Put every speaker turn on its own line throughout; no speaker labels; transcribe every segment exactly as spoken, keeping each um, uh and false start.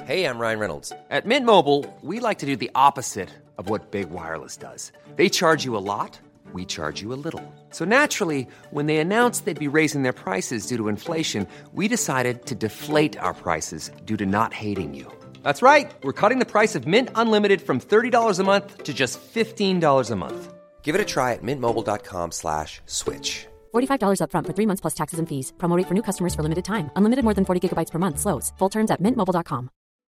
Hey, I'm Ryan Reynolds.
At Mint Mobile, we like to do the opposite of what Big Wireless does. They charge you a lot, we charge you a little. So naturally, when they announced they'd be raising their prices due to inflation, we decided to deflate our prices due to not hating you. That's right. We're cutting the price of Mint Unlimited from thirty dollars a month to just fifteen dollars a month.
Give it a try at mintmobile.com slash switch.
forty-five dollars up front for three months plus taxes and fees. Promo rate for new customers for limited time. Unlimited more than forty gigabytes per month. Slows full terms at mint mobile dot com.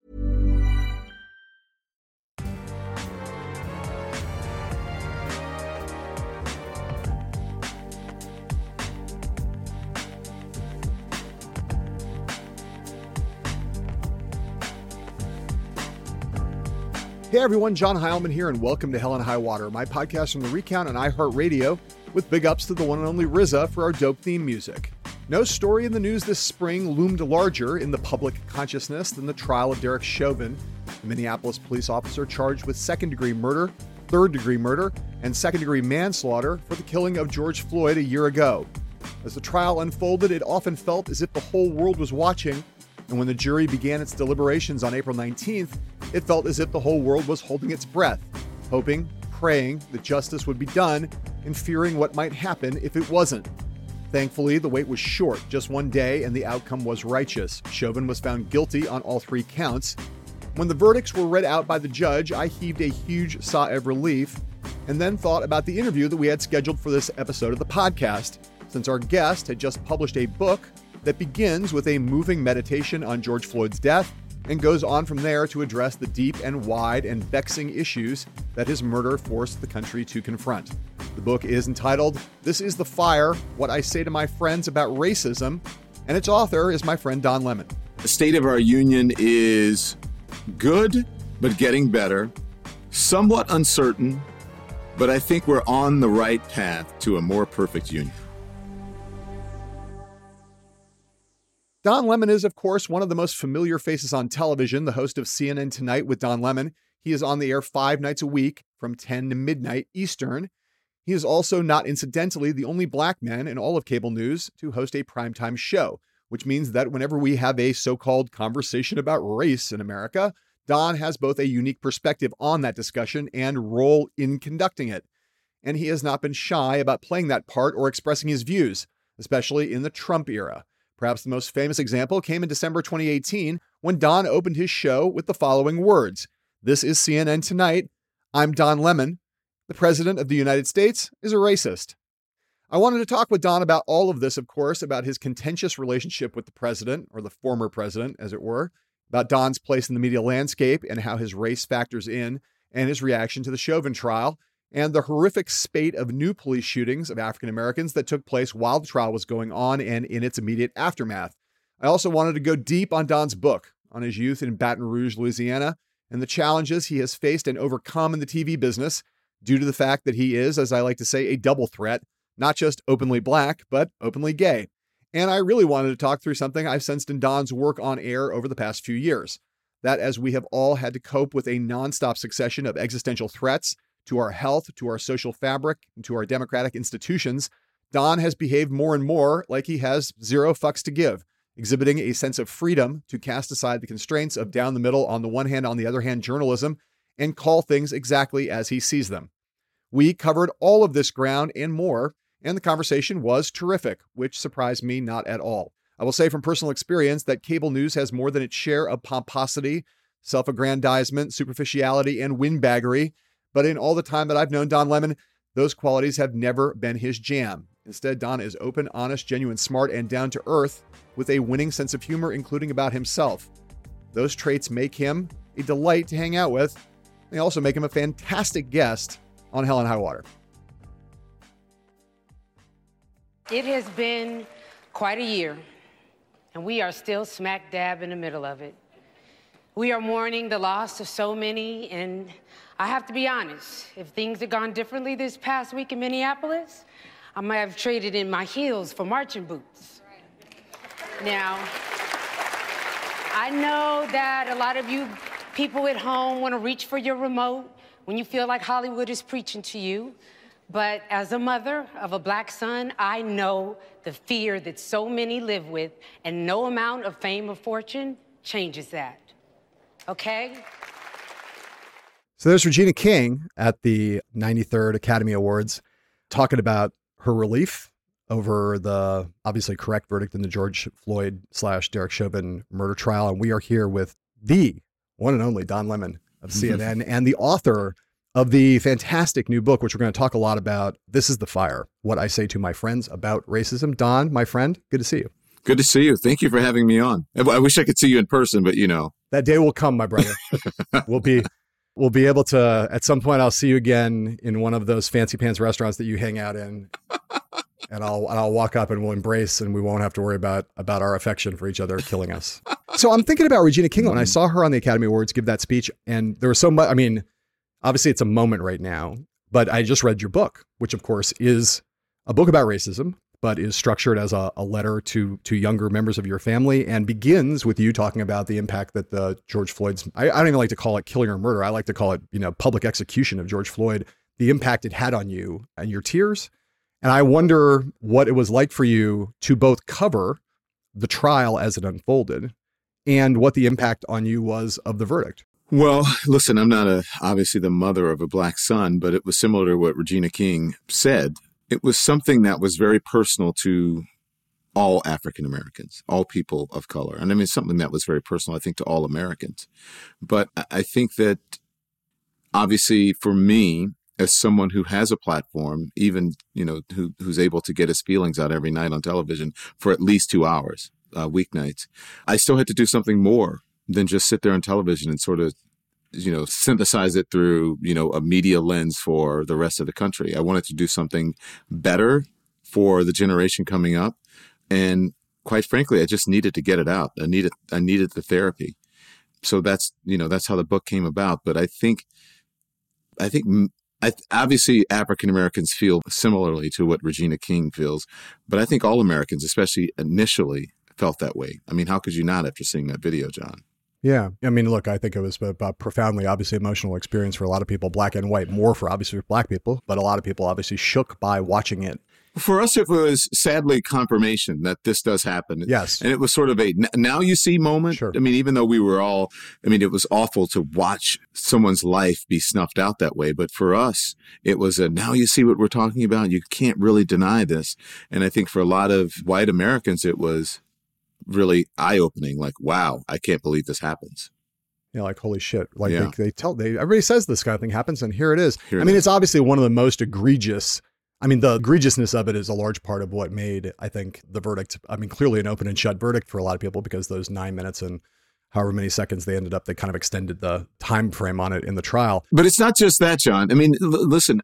Hey everyone, John Heilman here, and welcome to Hell and High Water, my podcast from The Recount and iHeartRadio, with big ups to the one and only R Z A for our dope theme music. No story in the news this spring loomed larger in the public consciousness than the trial of Derek Chauvin, the Minneapolis police officer charged with second-degree murder, third-degree murder, and second-degree manslaughter for the killing of George Floyd a year ago. As the trial unfolded, it often felt as if the whole world was watching, and when the jury began its deliberations on April nineteenth, it felt as if the whole world was holding its breath, hoping, praying that justice would be done, and fearing what might happen if it wasn't. Thankfully, the wait was short, just one day, and the outcome was righteous. Chauvin was found guilty on all three counts. When the verdicts were read out by the judge, I heaved a huge sigh of relief, and then thought about the interview that we had scheduled for this episode of the podcast, since our guest had just published a book that begins with a moving meditation on George Floyd's death and goes on from there to address the deep and wide and vexing issues that his murder forced the country to confront. The book is entitled, This is the Fire, What I Say to My Friends About Racism, and its author is my friend Don Lemon.
The state of our union is good, but getting better, somewhat uncertain, but I think we're on the right path to a more perfect union.
Don Lemon is, of course, one of the most familiar faces on television, the host of C N N Tonight with Don Lemon. He is on the air five nights a week from ten to midnight Eastern. He is also, not incidentally, the only black man in all of cable news to host a primetime show, which means that whenever we have a so-called conversation about race in America, Don has both a unique perspective on that discussion and role in conducting it. And he has not been shy about playing that part or expressing his views, especially in the Trump era. Perhaps the most famous example came in December twenty eighteen when Don opened his show with the following words. This is C N N Tonight. I'm Don Lemon. The President of the United States is a racist. I wanted to talk with Don about all of this, of course, about his contentious relationship with the president, or the former president, as it were, about Don's place in the media landscape and how his race factors in, and his reaction to the Chauvin trial, and the horrific spate of new police shootings of African Americans that took place while the trial was going on and in its immediate aftermath. I also wanted to go deep on Don's book, on his youth in Baton Rouge, Louisiana, and the challenges he has faced and overcome in the T V business due to the fact that he is, as I like to say, a double threat, not just openly black, but openly gay. And I really wanted to talk through something I've sensed in Don's work on air over the past few years, that as we have all had to cope with a nonstop succession of existential threats to our health, to our social fabric, and to our democratic institutions, Don has behaved more and more like he has zero fucks to give, exhibiting a sense of freedom to cast aside the constraints of down the middle on the one hand, on the other hand, journalism, and call things exactly as he sees them. We covered all of this ground and more, and the conversation was terrific, which surprised me not at all. I will say from personal experience that cable news has more than its share of pomposity, self-aggrandizement, superficiality, and windbaggery, but in all the time that I've known Don Lemon, those qualities have never been his jam. Instead, Don is open, honest, genuine, smart, and down to earth with a winning sense of humor, including about himself. Those traits make him a delight to hang out with. They also make him a fantastic guest on Hell and High Water.
It has been quite a year, and we are still smack dab in the middle of it. We are mourning the loss of so many, and I have to be honest, if things had gone differently this past week in Minneapolis, I might have traded in my heels for marching boots. Now, I know that a lot of you people at home want to reach for your remote when you feel like Hollywood is preaching to you. But as a mother of a black son, I know the fear that so many live with, and no amount of fame or fortune changes that. okay?
So there's Regina King at the ninety-third Academy Awards talking about her relief over the obviously correct verdict in the George Floyd slash Derek Chauvin murder trial. And we are here with the one and only Don Lemon of C N N and the author of the fantastic new book, which we're going to talk a lot about. This is The Fire, What I Say to My Friends About Racism. Don, my friend, good to see you.
Good to see you. Thank you for having me on. I wish I could see you in person, but you know.
That day will come, my brother. we'll be we'll be able to, at some point, I'll see you again in one of those fancy pants restaurants that you hang out in. And I'll and I'll walk up and we'll embrace, and we won't have to worry about about our affection for each other killing us. So I'm thinking about Regina King, and I saw her on the Academy Awards give that speech, and there was so much. I mean, obviously it's a moment right now, but I just read your book, which of course is a book about racism, but is structured as a, a letter to to younger members of your family, and begins with you talking about the impact that the George Floyd's, I, I don't even like to call it killing or murder. I like to call it, you know, public execution of George Floyd, the impact it had on you and your tears. And I wonder what it was like for you to both cover the trial as it unfolded and what the impact on you was of the verdict.
Well, listen, I'm not a, obviously the mother of a black son, but it was similar to what Regina King said. It was something that was very personal to all African Americans, all people of color. And I mean, something that was very personal, I think, to all Americans. But I think that obviously for me, as someone who has a platform, even, you know, who, who's able to get his feelings out every night on television for at least two hours, uh, weeknights, I still had to do something more than just sit there on television and sort of, you know, synthesize it through, you know, a media lens for the rest of the country. I wanted to do something better for the generation coming up. And quite frankly, I just needed to get it out. I needed, I needed the therapy. So that's, you know, that's how the book came about. But I think, I think I, obviously African Americans feel similarly to what Regina King feels, but I think all Americans, especially initially, felt that way. I mean, how could you not after seeing that video, John?
Yeah. I mean, look, I think it was a, a profoundly, obviously emotional experience for a lot of people, black and white, more for obviously black people, but a lot of people obviously shook by watching it.
For us, it was sadly confirmation that this does happen.
Yes.
And it was sort of a now you see moment.
Sure.
I mean, even though we were all, I mean, it was awful to watch someone's life be snuffed out that way. But for us, it was a now you see what we're talking about. You can't really deny this. And I think for a lot of white Americans, it was really eye-opening. Like, wow, I can't believe this happens.
You know, like, holy shit. Like
Yeah.
they, they tell, they, everybody says this kind of thing happens, and here it is.
Here it
I mean,
is.
it's obviously one of the most egregious. I mean, the egregiousness of it is a large part of what made, I think, the verdict, I mean, clearly an open and shut verdict for a lot of people, because those nine minutes and however many seconds they ended up, they kind of extended the time frame on it in the trial.
But it's not just that, John. I mean, l- listen,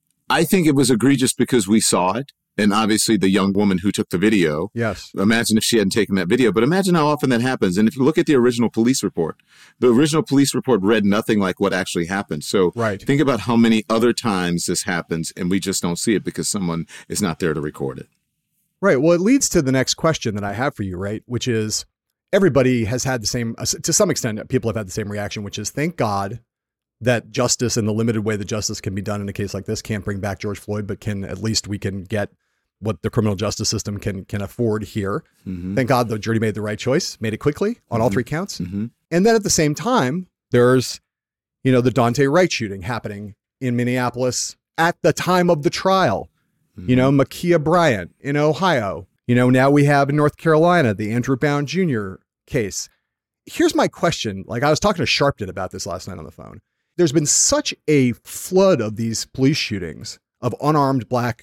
I think it was egregious because we saw it. And obviously the young woman who took the video,
Yes.
imagine if she hadn't taken that video, but imagine how often that happens. And if you look at the original police report, the original police report read nothing like what actually happened. So
Right.
think about how many other times this happens and we just don't see it because someone is not there to record it.
Right. Well, it leads to the next question that I have for you, right? Which is, everybody has had the same, to some extent, people have had the same reaction, which is, thank God that justice, in the limited way that justice can be done in a case like this, can't bring back George Floyd, but can, at least we can get what the criminal justice system can can afford here.
Mm-hmm.
Thank God the jury made the right choice, made it quickly on all three counts.
Mm-hmm.
And then at the same time, there's, you know, the Dante Wright shooting happening in Minneapolis at the time of the trial. You know, Ma'Khia Bryant in Ohio. You know, now we have in North Carolina, the Andrew Bound Junior case. Here's my question. Like, I was talking to Sharpton about this last night on the phone. There's been such a flood of these police shootings of unarmed black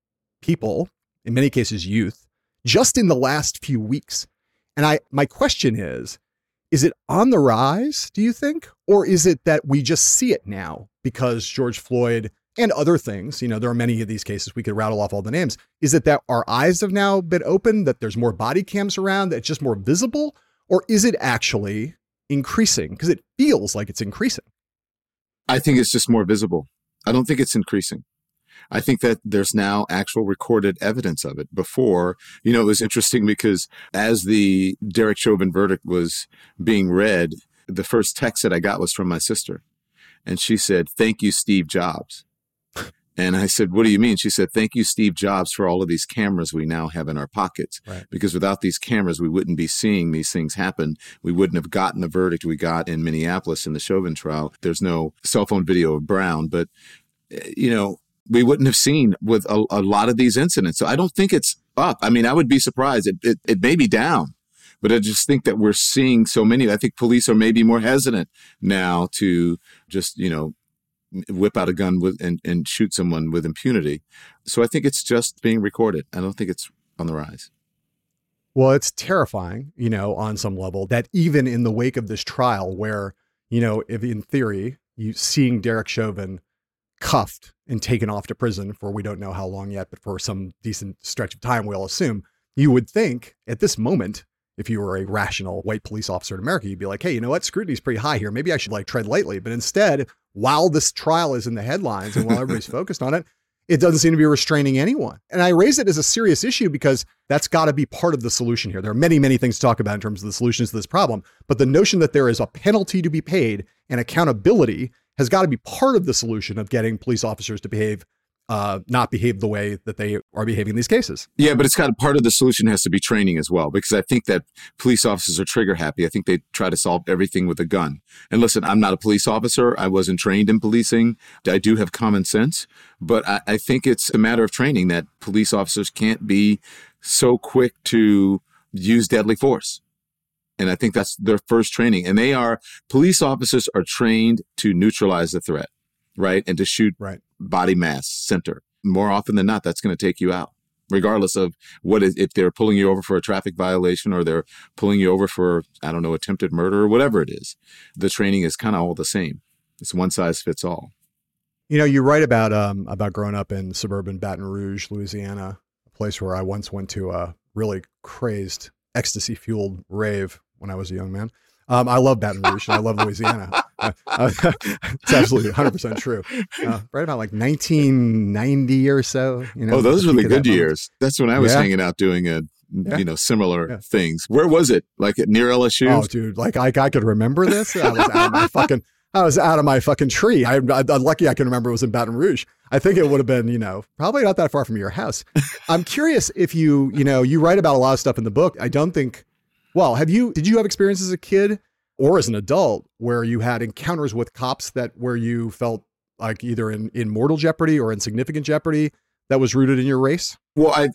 people, in many cases youth, just in the last few weeks. And I, my question is, is it on the rise, do you think? Or is it that we just see it now because George Floyd and other things, you know, there are many of these cases, we could rattle off all the names. Is it that our eyes have now been opened, that there's more body cams around, that it's just more visible? Or is it actually increasing? Because it feels like it's increasing.
I think it's just more visible. I don't think it's increasing. I think that there's now actual recorded evidence of it. Before, you know, it was interesting because as the Derek Chauvin verdict was being read, the first text that I got was from my sister. And she said, "Thank you, Steve Jobs." And I said, what do you mean? She said, thank you, Steve Jobs, for all of these cameras we now have in our pockets.
Right.
Because without these cameras, we wouldn't be seeing these things happen. We wouldn't have gotten the verdict we got in Minneapolis in the Chauvin trial. There's no cell phone video of Brown, but, you know, we wouldn't have seen with a, a lot of these incidents. So I don't think it's up. I mean, I would be surprised. It, it, it may be down, but I just think that we're seeing so many. I think police are maybe more hesitant now to just, you know, whip out a gun with and, and shoot someone with impunity. So I think it's just being recorded. I don't think it's on the rise.
Well, it's terrifying, you know, on some level that even in the wake of this trial where, you know, if in theory, you seeing Derek Chauvin cuffed and taken off to prison for we don't know how long yet, but for some decent stretch of time, we'll assume, you would think at this moment, if you were a rational white police officer in America, you'd be like, hey, you know what? Scrutiny's pretty high here. Maybe I should like tread lightly. But instead, while this trial is in the headlines and while everybody's focused on it, it doesn't seem to be restraining anyone. And I raise it as a serious issue because that's got to be part of the solution here. There are many, many things to talk about in terms of the solutions to this problem. But the notion that there is a penalty to be paid and accountability has got to be part of the solution of getting police officers to behave Uh, not behave the way that they are behaving in these cases.
Yeah, but it's got part of the solution has to be training as well, because I think that police officers are trigger happy. I think they try to solve everything with a gun. And listen, I'm not a police officer. I wasn't trained in policing. I do have common sense, but I, I think it's a matter of training that police officers can't be so quick to use deadly force. And I think that's their first training. And they are, police officers are trained to neutralize the threat, right? And to shoot
right.
body mass center. More often than not, that's going to take you out, regardless of what is, if they're pulling you over for a traffic violation or they're pulling you over for, I don't know, attempted murder or whatever it is. The training is kind of all the same. It's one size fits all.
You know, you write about, um, about growing up in suburban Baton Rouge, Louisiana, a place where I once went to a really crazed ecstasy fueled rave when I was a young man. Um, I love Baton Rouge and I love Louisiana. Uh, uh, it's absolutely one hundred percent true. Uh, right about like nineteen ninety or so. You know,
oh, those were the good years.
Moment.
That's when I was
yeah.
hanging out doing a,
yeah.
you know, similar
yeah.
things. Where was it? Like at near L S U?
Oh, dude, like I, I could remember this. I was out of my fucking, I was out of my fucking tree. I, I, I'm lucky I can remember it was in Baton Rouge. I think it would have been, you know, probably not that far from your house. I'm curious if you, you know, you write about a lot of stuff in the book. I don't think, well, have you, did you have experience as a kid or as an adult where you had encounters with cops that where you felt like either in, in mortal jeopardy or in significant jeopardy that was rooted in your race?
Well, I,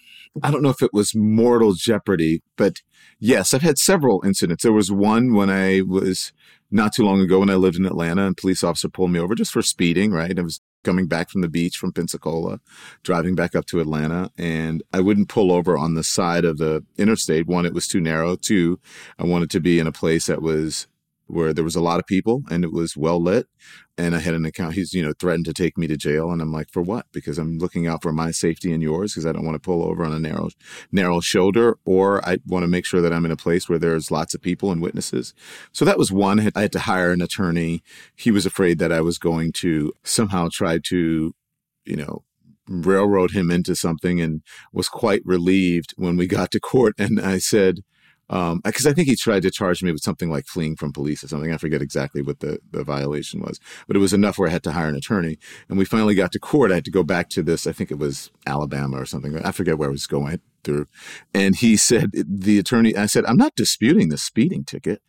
I don't know if it was mortal jeopardy, but yes, I've had several incidents. There was one when I was not too long ago when I lived in Atlanta and a police officer pulled me over just for speeding, right? I was coming back from the beach from Pensacola, driving back up to Atlanta, and I wouldn't pull over on the side of the interstate. One, it was too narrow. Two, I wanted to be in a place that was where there was a lot of people and it was well lit. And I had an account. He's, you know, threatened to take me to jail. And I'm like, for what? Because I'm looking out for my safety and yours because I don't want to pull over on a narrow, narrow shoulder, or I want to make sure that I'm in a place where there's lots of people and witnesses. So that was one. I had, I had to hire an attorney. He was afraid that I was going to somehow try to, you know, railroad him into something, and was quite relieved when we got to court. And I said, Um, because I think he tried to charge me with something like fleeing from police or something. I forget exactly what the, the violation was, but it was enough where I had to hire an attorney. And we finally got to court. I had to go back to this. I think it was Alabama or something. I forget where I was going through. And he said, the attorney, I said, I'm not disputing the speeding ticket.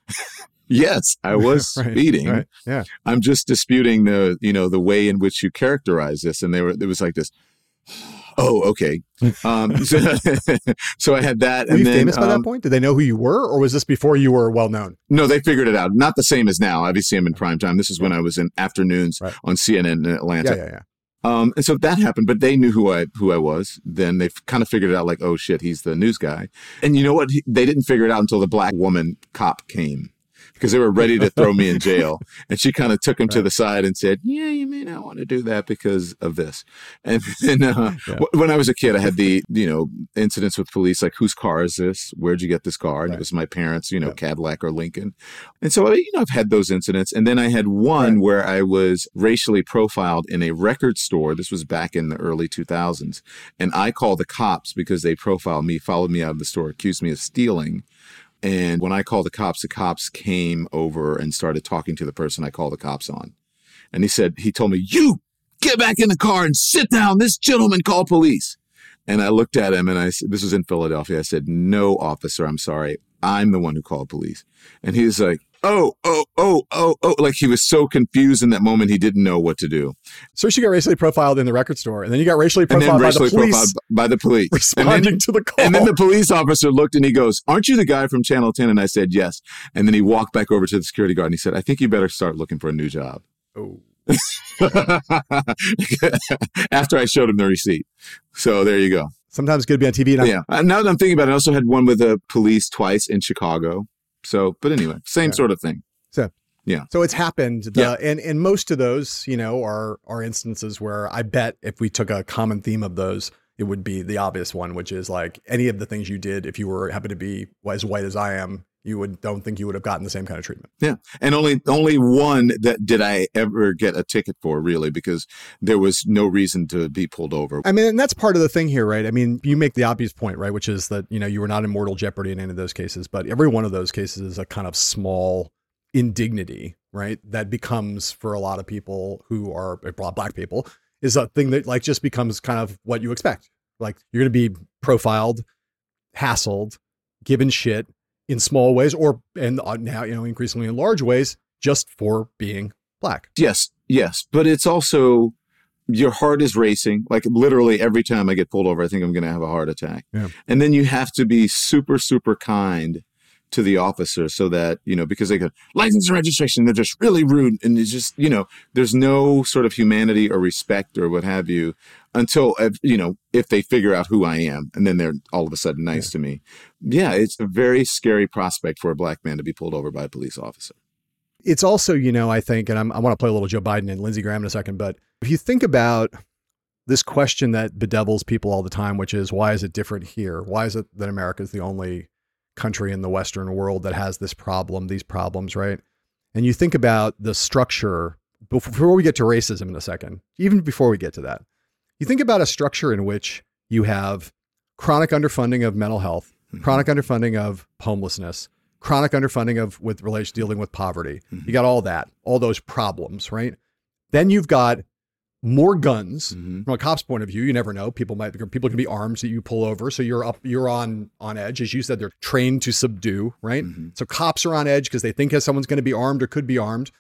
Yes, I was
right,
speeding.
Right, yeah.
I'm just disputing the, you know, the way in which you characterize this. And they were, it was like this. Oh, okay. Um, so, so I had that.
Were
and
you
then,
famous by
um,
that point? Did they know who you were, or was this before you were well known?
No, they figured it out. Not the same as now. Obviously, I'm in prime time. This is when I was in afternoons
right.
on C N N in Atlanta.
Yeah, yeah, yeah.
Um, and so that happened, but they knew who I who I was. Then they kind of figured it out, like, oh shit, he's the news guy. And you know what? He, they didn't figure it out until the black woman cop came, because they were ready to throw me in jail. And she kind of took him right. to the side and said, yeah, you may not want to do that because of this. And then uh, yeah. w- when I was a kid, I had the, you know, incidents with police, like, whose car is this? Where'd you get this car? And right. it was my parents, you know, yeah. Cadillac or Lincoln. And so, you know, I've had those incidents. And then I had one right. where I was racially profiled in a record store. This was back in the early two thousands. And I called the cops because they profiled me, followed me out of the store, accused me of stealing. And when I called the cops, the cops came over and started talking to the person I called the cops on. And he said, he told me, you get back in the car and sit down. This gentleman called police. And I looked at him and I said, this was in Philadelphia. I said, no, officer, I'm sorry. I'm the one who called police. And he was like, oh, oh, oh, oh, oh. Like he was so confused in that moment, he didn't know what to do.
So she got racially profiled in the record store, and then you got racially profiled by
racially
the police.
Profiled by the police.
Responding
then,
to the call.
And then the police officer looked and he goes, aren't you the guy from Channel ten? And I said, yes. And then he walked back over to the security guard and he said, I think you better start looking for a new job.
Oh.
After I showed him the receipt. So there you go.
Sometimes good to be on T V.
Yeah. Uh, now that I'm thinking about it, I also had one with the police twice in Chicago. So, but anyway, same
yeah.
sort of thing.
So,
yeah.
So it's happened. The,
yeah.
And, and most of those, you know, are, are instances where I bet if we took a common theme of those, it would be the obvious one, which is like any of the things you did, if you were happen to be as white as I am, you would don't think you would have gotten the same kind of treatment.
Yeah. And only only one that did I ever get a ticket for, really, because there was no reason to be pulled over.
I mean, and that's part of the thing here, right? I mean, you make the obvious point, right? Which is that, you know, you were not in mortal jeopardy in any of those cases, but every one of those cases is a kind of small indignity, right? That becomes for a lot of people who are black people is a thing that like just becomes kind of what you expect. Like you're going to be profiled, hassled, given shit, in small ways or, and now, you know, increasingly in large ways, just for being black.
Yes. Yes. But it's also, your heart is racing. Like literally every time I get pulled over, I think I'm going to have a heart attack.
Yeah.
And then you have to be super, super kind to the officer so that, you know, because they go license and registration, they're just really rude. And it's just, you know, there's no sort of humanity or respect or what have you until, you know, if they figure out who I am and then they're all of a sudden nice yeah. to me. Yeah. It's a very scary prospect for a black man to be pulled over by a police officer.
It's also, you know, I think, and I'm, I want to play a little Joe Biden and Lindsey Graham in a second, but if you think about this question that bedevils people all the time, which is why is it different here? Why is it that America is the only country in the Western world that has this problem, these problems, right? And you think about the structure before we get to racism in a second, even before we get to that, you think about a structure in which you have chronic underfunding of mental health, mm-hmm. chronic underfunding of homelessness, chronic underfunding of with relation dealing with poverty. Mm-hmm. You got all that, all those problems, right? Then you've got more guns mm-hmm. from a cop's point of view. You never know. People might, people can be armed that you pull over. So you're up, you're on, on edge. As you said, they're trained to subdue, right? Mm-hmm. So cops are on edge because they think someone's going to be armed or could be armed.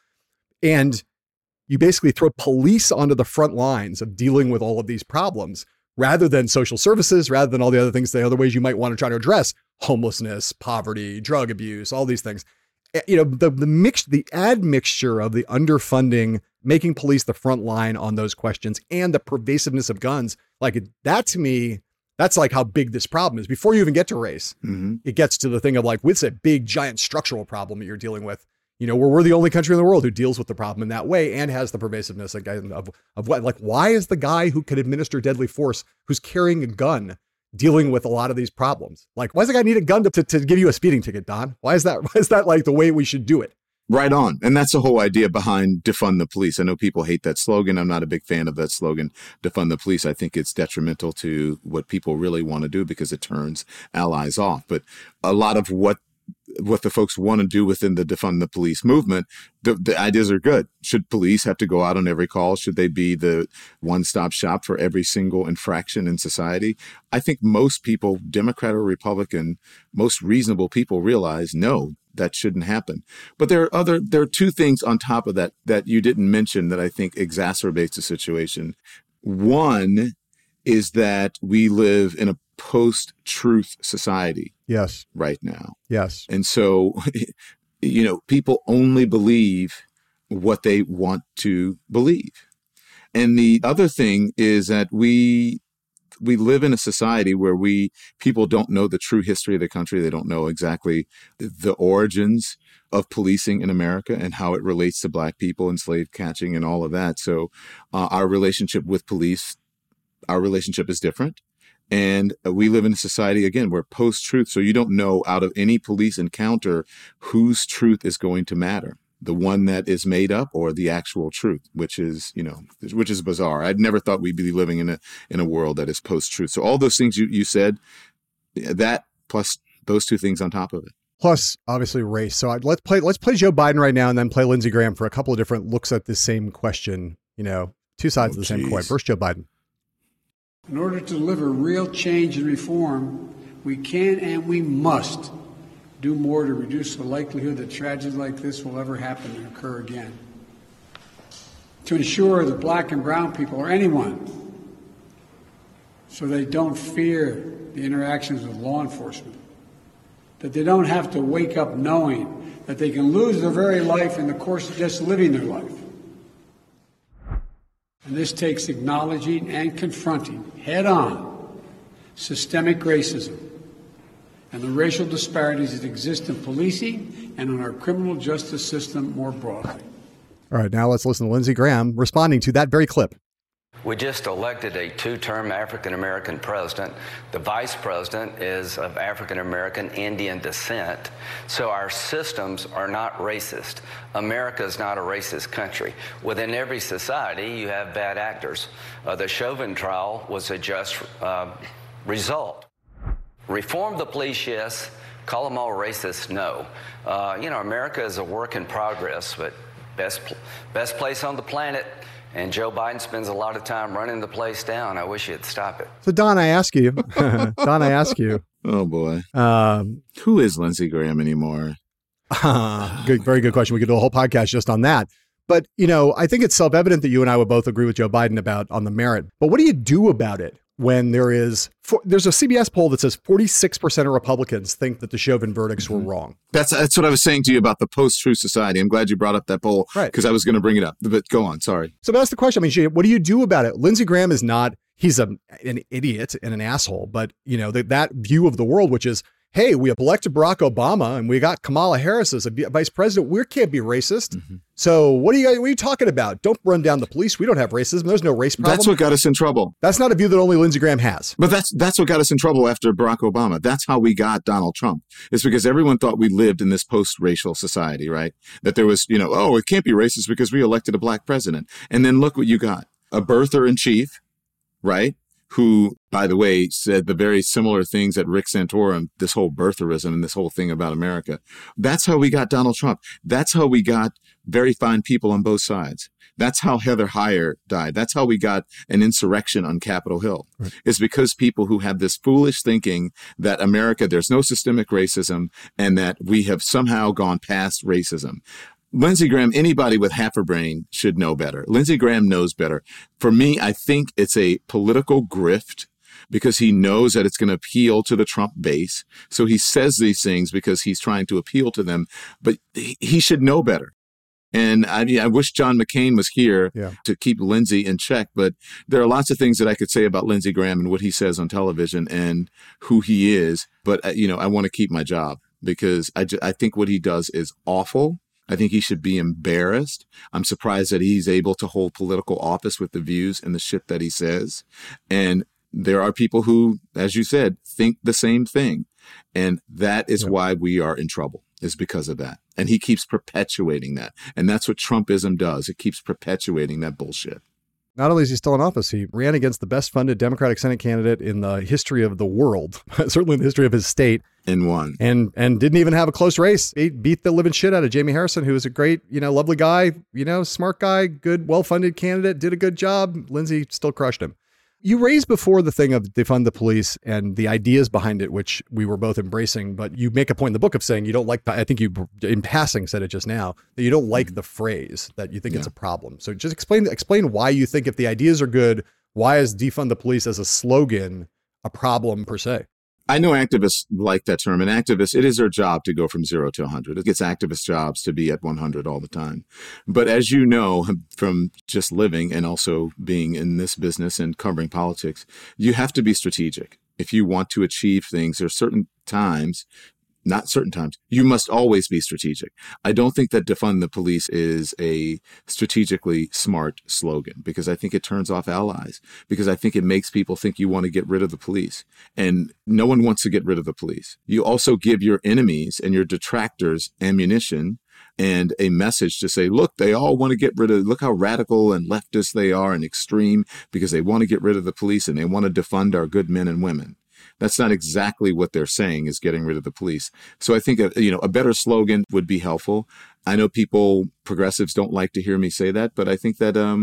And you basically throw police onto the front lines of dealing with all of these problems rather than social services, rather than all the other things, the other ways you might want to try to address homelessness, poverty, drug abuse, all these things. You know, the, the mix, the admixture of the underfunding, making police the front line on those questions and the pervasiveness of guns, like that to me, that's like how big this problem is. Before you even get to race, mm-hmm. it gets to the thing of like, what's a big, giant structural problem that you're dealing with? You know, where we're the only country in the world who deals with the problem in that way and has the pervasiveness of, of, of what, like, why is the guy who could administer deadly force, who's carrying a gun, dealing with a lot of these problems? Like, why does the guy need a gun to, to, to give you a speeding ticket, Don? Why is that? Why is that like the way we should do it?
Right on. And that's the whole idea behind defund the police. I know people hate that slogan. I'm not a big fan of that slogan, defund the police. I think it's detrimental to what people really want to do because it turns allies off. But a lot of what what the folks want to do within the defund the police movement, the, the ideas are good. Should police have to go out on every call? Should they be the one-stop shop for every single infraction in society? I think most people, Democrat or Republican, most reasonable people realize, no, that shouldn't happen. But there are other, there are two things on top of that that you didn't mention that I think exacerbates the situation. One is that we live in a post-truth society.
Yes.
Right now.
Yes.
And so, you know, people only believe what they want to believe. And the other thing is that we we live in a society where we people don't know the true history of the country. They don't know exactly the origins of policing in America and how it relates to Black people and slave catching and all of that. So uh, our relationship with police, our relationship is different. And we live in a society, again, where post-truth, so you don't know out of any police encounter whose truth is going to matter, the one that is made up or the actual truth, which is, you know, which is bizarre. I'd never thought we'd be living in a in a world that is post-truth. So all those things you, you said, that plus those two things on top of it.
Plus, obviously, race. So I'd, let's play let's play Joe Biden right now and then play Lindsey Graham for a couple of different looks at the same question, you know, Two sides
Oh,
of the same
geez.
coin. First, Joe Biden.
In order to deliver real change and reform, we can and we must do more to reduce the likelihood that tragedies like this will ever happen and occur again. To ensure that black and brown people, or anyone, so they don't fear the interactions with law enforcement, that they don't have to wake up knowing that they can lose their very life in the course of just living their life. And this takes acknowledging and confronting head-on systemic racism and the racial disparities that exist in policing and in our criminal justice system more broadly.
All right, now let's listen to Lindsey Graham responding to that very clip.
We just elected a two-term African-American president. The vice president is of African-American Indian descent. So our systems are not racist. America is not a racist country. Within every society, you have bad actors. Uh, the Chauvin trial was a just uh, result. Reform the police, yes. Call them all racist, no. Uh, you know, America is a work in progress, but best, best place on the planet. And Joe Biden spends a lot of time running the place down. I wish he'd stop it.
So, Don, I ask you, Don, I ask you.
Oh, boy.
Um,
Who is Lindsey Graham anymore?
uh, good, very good question. We could do a whole podcast just on that. But, you know, I think it's self-evident that you and I would both agree with Joe Biden about on the merit. But what do you do about it when there is, for, there's a C B S poll that says forty-six percent of Republicans think that the Chauvin verdicts were wrong.
That's that's what I was saying to you about the post-truth society. I'm glad you brought up that poll
Right.
because I was going to bring it up. But go on. Sorry.
So that's the question. I mean, what do you do about it? Lindsey Graham is not, he's a, an idiot and an asshole, but, you know, that that view of the world, which is, hey, we elected Barack Obama and we got Kamala Harris as a vice president. We can't be racist. Mm-hmm. So what are you what are you talking about? Don't run down the police. We don't have racism. There's no race problem.
That's what got us in trouble.
That's not a view that only Lindsey Graham has.
But that's that's what got us in trouble after Barack Obama. That's how we got Donald Trump. It's because everyone thought we lived in this post-racial society, right? That there was, you know, oh, it can't be racist because we elected a black president. And then look what you got. A birther in chief, right? Who, by the way, said the very similar things that Rick Santorum, this whole birtherism and this whole thing about America. That's how we got Donald Trump. That's how we got very fine people on both sides. That's how Heather Heyer died. That's how we got an insurrection on Capitol Hill. Right. It's because people who have this foolish thinking that America, there's no systemic racism and that we have somehow gone past racism. Lindsey Graham, anybody with half a brain should know better. Lindsey Graham knows better. For me, I think it's a political grift because he knows that it's going to appeal to the Trump base. So he says these things because he's trying to appeal to them, but he should know better. And I mean, I wish John McCain was here yeah. to keep Lindsey in check, but there are lots of things that I could say about Lindsey Graham and what he says on television and who he is. But, you know, I want to keep my job because I, just, I think what he does is awful. I think he should be embarrassed. I'm surprised that he's able to hold political office with the views and the shit that he says. And there are people who, as you said, think the same thing. And that is yeah. why we are in trouble, is because of that. And he keeps perpetuating that. And that's what Trumpism does. It keeps perpetuating that bullshit.
Not only is he still in office, he ran against the best funded Democratic Senate candidate in the history of the world, certainly in the history of his state.
And won.
And and didn't even have a close race. He beat the living shit out of Jamie Harrison, who was a great, you know, lovely guy, you know, smart guy, good, well-funded candidate, did a good job. Lindsey still crushed him. You raised before the thing of defund the police and the ideas behind it, which we were both embracing, but you make a point in the book of saying you don't like, I think you in passing said it just now, that you don't like the phrase, that you think yeah. it's a problem. So just explain explain why you think if the ideas are good, why is defund the police as a slogan a problem per se?
I know activists like that term. And activists, it is their job to go from zero to one hundred. It gets activists' jobs to be at one hundred all the time. But as you know, from just living and also being in this business and covering politics, you have to be strategic. If you want to achieve things, there are certain times, not certain times, you must always be strategic. I don't think that defund the police is a strategically smart slogan because I think it turns off allies, because I think it makes people think you want to get rid of the police. And no one wants to get rid of the police. You also give your enemies and your detractors ammunition and a message to say, look, they all want to get rid of, look how radical and leftist they are and extreme because they want to get rid of the police and they want to defund our good men and women. That's not exactly what they're saying is getting rid of the police. So I think, a, you know, a better slogan would be helpful. I know people, progressives don't like to hear me say that, but I think that um,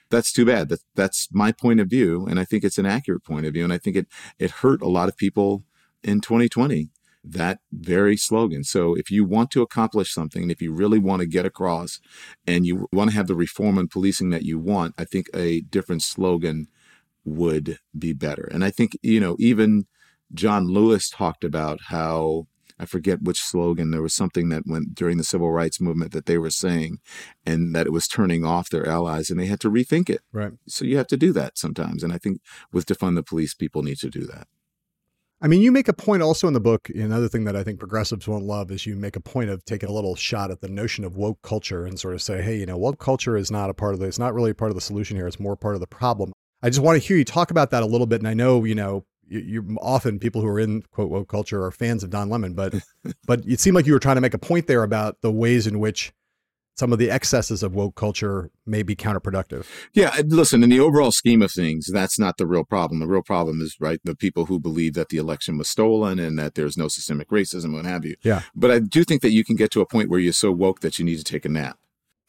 That's too bad. That, that's my point of view, and I think it's an accurate point of view, and I think it, it hurt a lot of people in twenty twenty, that very slogan. So if you want to accomplish something, if you really want to get across, and you want to have the reform in policing that you want, I think a different slogan would be better. And I think, you know, even John Lewis talked about how, I forget which slogan, there was something that went during the civil rights movement that they were saying, and that it was turning off their allies, and they had to rethink it.
Right.
So you have to do that sometimes. And I think with Defund the Police, people need to do that.
I mean, you make a point also in the book. Another thing that I think progressives won't love is you make a point of taking a little shot at the notion of woke culture and sort of say, hey, you know, woke culture is not a part of the, it's not really a part of the solution here. It's more part of the problem. I just want to hear you talk about that a little bit. And I know, you know, you, you often people who are in quote woke culture are fans of Don Lemon, but, but it seemed like you were trying to make a point there about the ways in which some of the excesses of woke culture may be counterproductive.
Yeah, listen, in the overall scheme of things, that's not the real problem. The real problem is, right, the people who believe that the election was stolen and that there's no systemic racism and what have you.
Yeah.
But I do think that you can get to a point where you're so woke that you need to take a nap.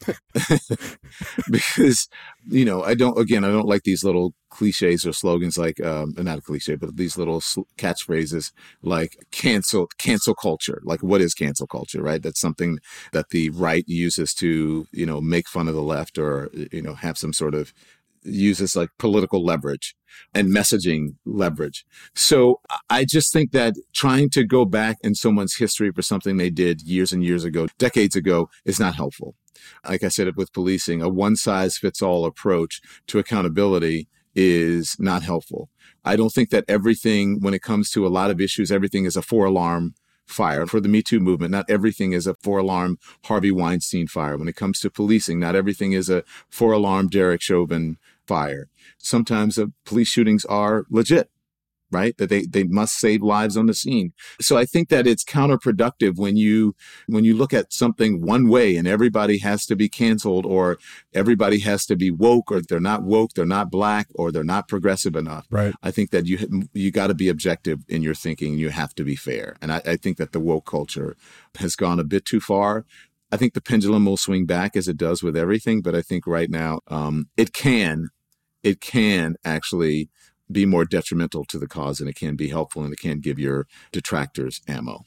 Because, you know, I don't, again, I don't like these little cliches or slogans like, um, not a cliche, but these little catchphrases like cancel, cancel culture. Like, what is cancel culture, right? That's something that the right uses to, you know, make fun of the left or, you know, have some sort of uses like political leverage and messaging leverage. So I just think that trying to go back in someone's history for something they did years and years ago, decades ago, is not helpful. Like I said, with policing, a one-size-fits-all approach to accountability is not helpful. I don't think that everything, when it comes to a lot of issues, everything is a four-alarm fire. For the Me Too movement, not everything is a four-alarm Harvey Weinstein fire. When it comes to policing, not everything is a four-alarm Derek Chauvin fire. Sometimes uh, police shootings are legit, right? That they, they must save lives on the scene. So I think that it's counterproductive when you when you look at something one way and everybody has to be canceled, or everybody has to be woke, or they're not woke, they're not black, or they're not progressive enough.
Right.
I think that you you got to be objective in your thinking. You have to be fair. And I, I think that the woke culture has gone a bit too far. I think the pendulum will swing back as it does with everything. But I think right now um, it can it can actually be more detrimental to the cause than it can be helpful, and it can give your detractors ammo.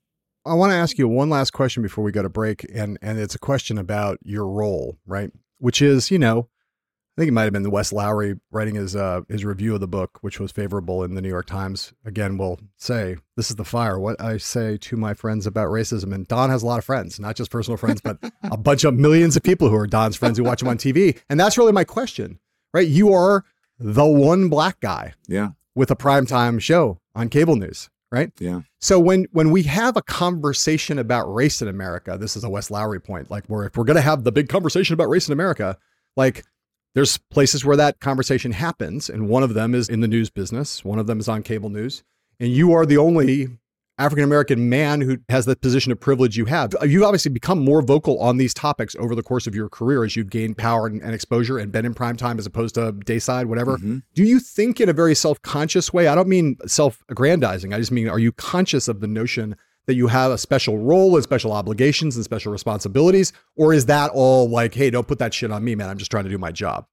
I want to ask you one last question before we go to break, and and it's a question about your role, right? Which is, you know, I think it might have been Wes Lowry writing his uh, his review of the book, which was favorable in the New York Times. Again, will say, this is the fire. What I say to my friends about racism. And Don has a lot of friends, not just personal friends, but a bunch of millions of people who are Don's friends who watch him on T V. And that's really my question, right? You are the one black guy
yeah.
with a primetime show on cable news, right?
Yeah.
So when when we have a conversation about race in America, this is a Wes Lowry point, like we're, if we're going to have the big conversation about race in America, like there's places where that conversation happens. And one of them is in the news business. One of them is on cable news. And you are the only African-American man who has the position of privilege you have. You've obviously become more vocal on these topics over the course of your career as you've gained power and, and exposure and been in prime time as opposed to dayside, whatever. Mm-hmm. Do you think in a very self-conscious way? I don't mean self-aggrandizing. I just mean, are you conscious of the notion that you have a special role and special obligations and special responsibilities? Or is that all like, hey, don't put that shit on me, man. I'm just trying to do my job.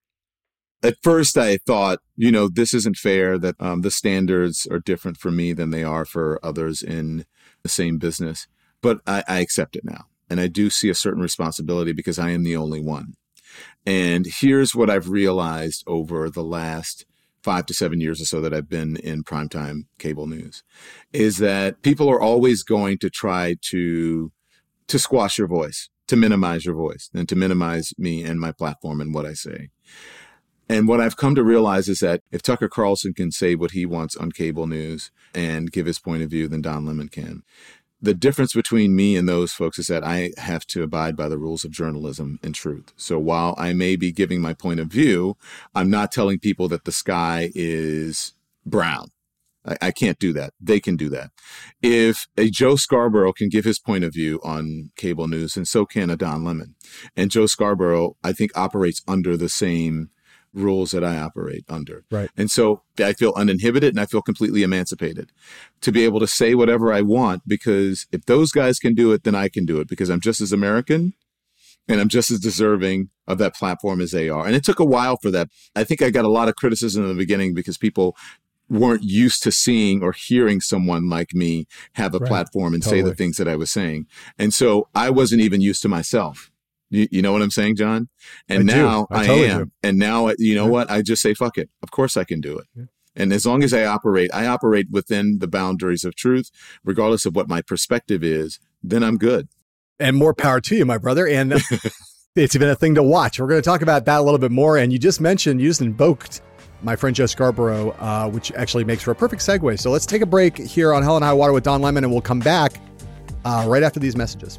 At first, I thought, you know, this isn't fair, that um, the standards are different for me than they are for others in the same business. But I, I accept it now. And I do see a certain responsibility because I am the only one. And here's what I've realized over the last five to seven years or so that I've been in primetime cable news, is that people are always going to try to to squash your voice, to minimize your voice, and to minimize me and my platform and what I say. And what I've come to realize is that if Tucker Carlson can say what he wants on cable news and give his point of view, then Don Lemon can. The difference between me and those folks is that I have to abide by the rules of journalism and truth. So while I may be giving my point of view, I'm not telling people that the sky is brown. I, I can't do that. They can do that. If a Joe Scarborough can give his point of view on cable news, and so can a Don Lemon. And Joe Scarborough, I think, operates under the same rules that I operate under.
Right.
And so I feel uninhibited and I feel completely emancipated to be able to say whatever I want, because if those guys can do it, then I can do it, because I'm just as American and I'm just as deserving of that platform as they are. And it took a while for that. I think I got a lot of criticism in the beginning because people weren't used to seeing or hearing someone like me have a
Right.
platform and
Totally.
say the things that I was saying. And so I wasn't even used to myself. You, you know what I'm saying, John? And
I do.
now
I
I,
totally
am.
do.
And now, you know
Yeah.
what? I just say, fuck it. Of course I can do it.
Yeah.
And as long as I operate, I operate within the boundaries of truth, regardless of what my perspective is, then I'm good.
And more power to you, my brother. And it's even a thing to watch. We're going to talk about that a little bit more. And you just mentioned, you just invoked my friend Joe Scarborough, uh, which actually makes for a perfect segue. So let's take a break here on Hell and High Water with Don Lemon, and we'll come back uh, right after these messages.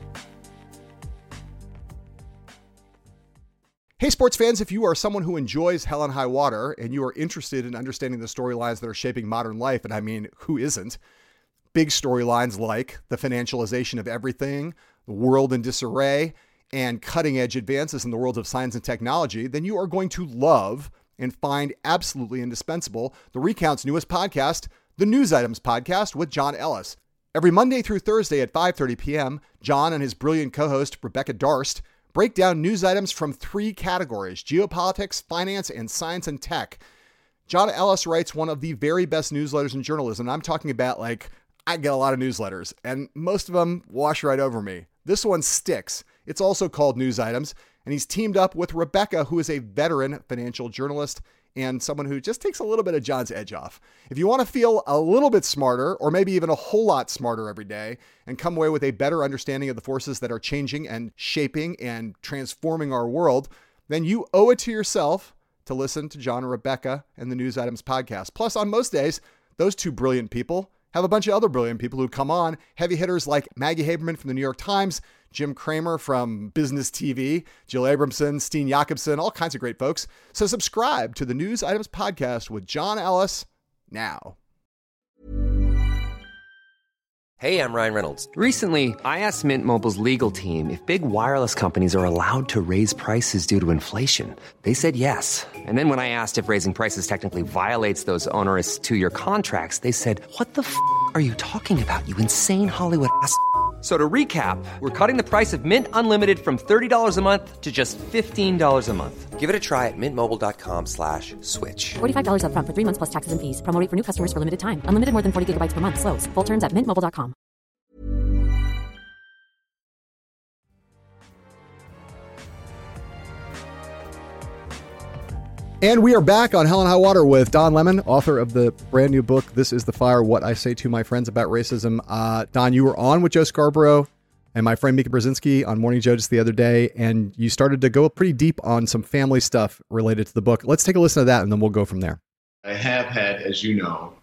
Hey, sports fans, if you are someone who enjoys Hell and High Water and you are interested in understanding the storylines that are shaping modern life, and I mean, who isn't? Big storylines like the financialization of everything, the world in disarray, and cutting-edge advances in the world of science and technology, then you are going to love and find absolutely indispensable the Recount's newest podcast, the News Items Podcast with John Ellis. Every Monday through Thursday at five thirty p.m., John and his brilliant co-host, Rebecca Darst, break down news items from three categories: geopolitics, finance, and science and tech. John Ellis writes one of the very best newsletters in journalism. I'm talking about, like, I get a lot of newsletters, and most of them wash right over me. This one sticks. It's also called News Items, and he's teamed up with Rebecca, who is a veteran financial journalist and someone who just takes a little bit of John's edge off. If you want to feel a little bit smarter, or maybe even a whole lot smarter every day, and come away with a better understanding of the forces that are changing and shaping and transforming our world, then you owe it to yourself to listen to John and Rebecca and the News Items Podcast. Plus, on most days, those two brilliant people have a bunch of other brilliant people who come on, heavy hitters like Maggie Haberman from the New York Times, Jim Cramer from Business T V, Jill Abramson, Steen Jakobson, all kinds of great folks. So subscribe to the News Items Podcast with John Ellis now.
Hey, I'm Ryan Reynolds.
Recently, I asked Mint Mobile's legal team if big wireless companies are allowed to raise prices due to inflation. They said yes. And then when I asked if raising prices technically violates those onerous two-year contracts, they said, "What the f*** are you talking about, you insane Hollywood ass f- So to recap, we're cutting the price of Mint Unlimited from thirty dollars a month to just fifteen dollars a month.
Give it a try at mintmobile.com slash switch.
forty-five dollars up front for three months plus taxes and fees. Promo rate for new customers for limited time. Unlimited more than forty gigabytes per month. Slows full terms at mint mobile dot com.
And we are back on Hell and High Water with Don Lemon, author of the brand new book, This is the Fire, What I Say to My Friends About Racism. Uh, Don, you were on with Joe Scarborough and my friend Mika Brzezinski on Morning Joe just the other day, and you started to go pretty deep on some family stuff related to the book. Let's take a listen to that, and then we'll go from there.
I have had, as you know,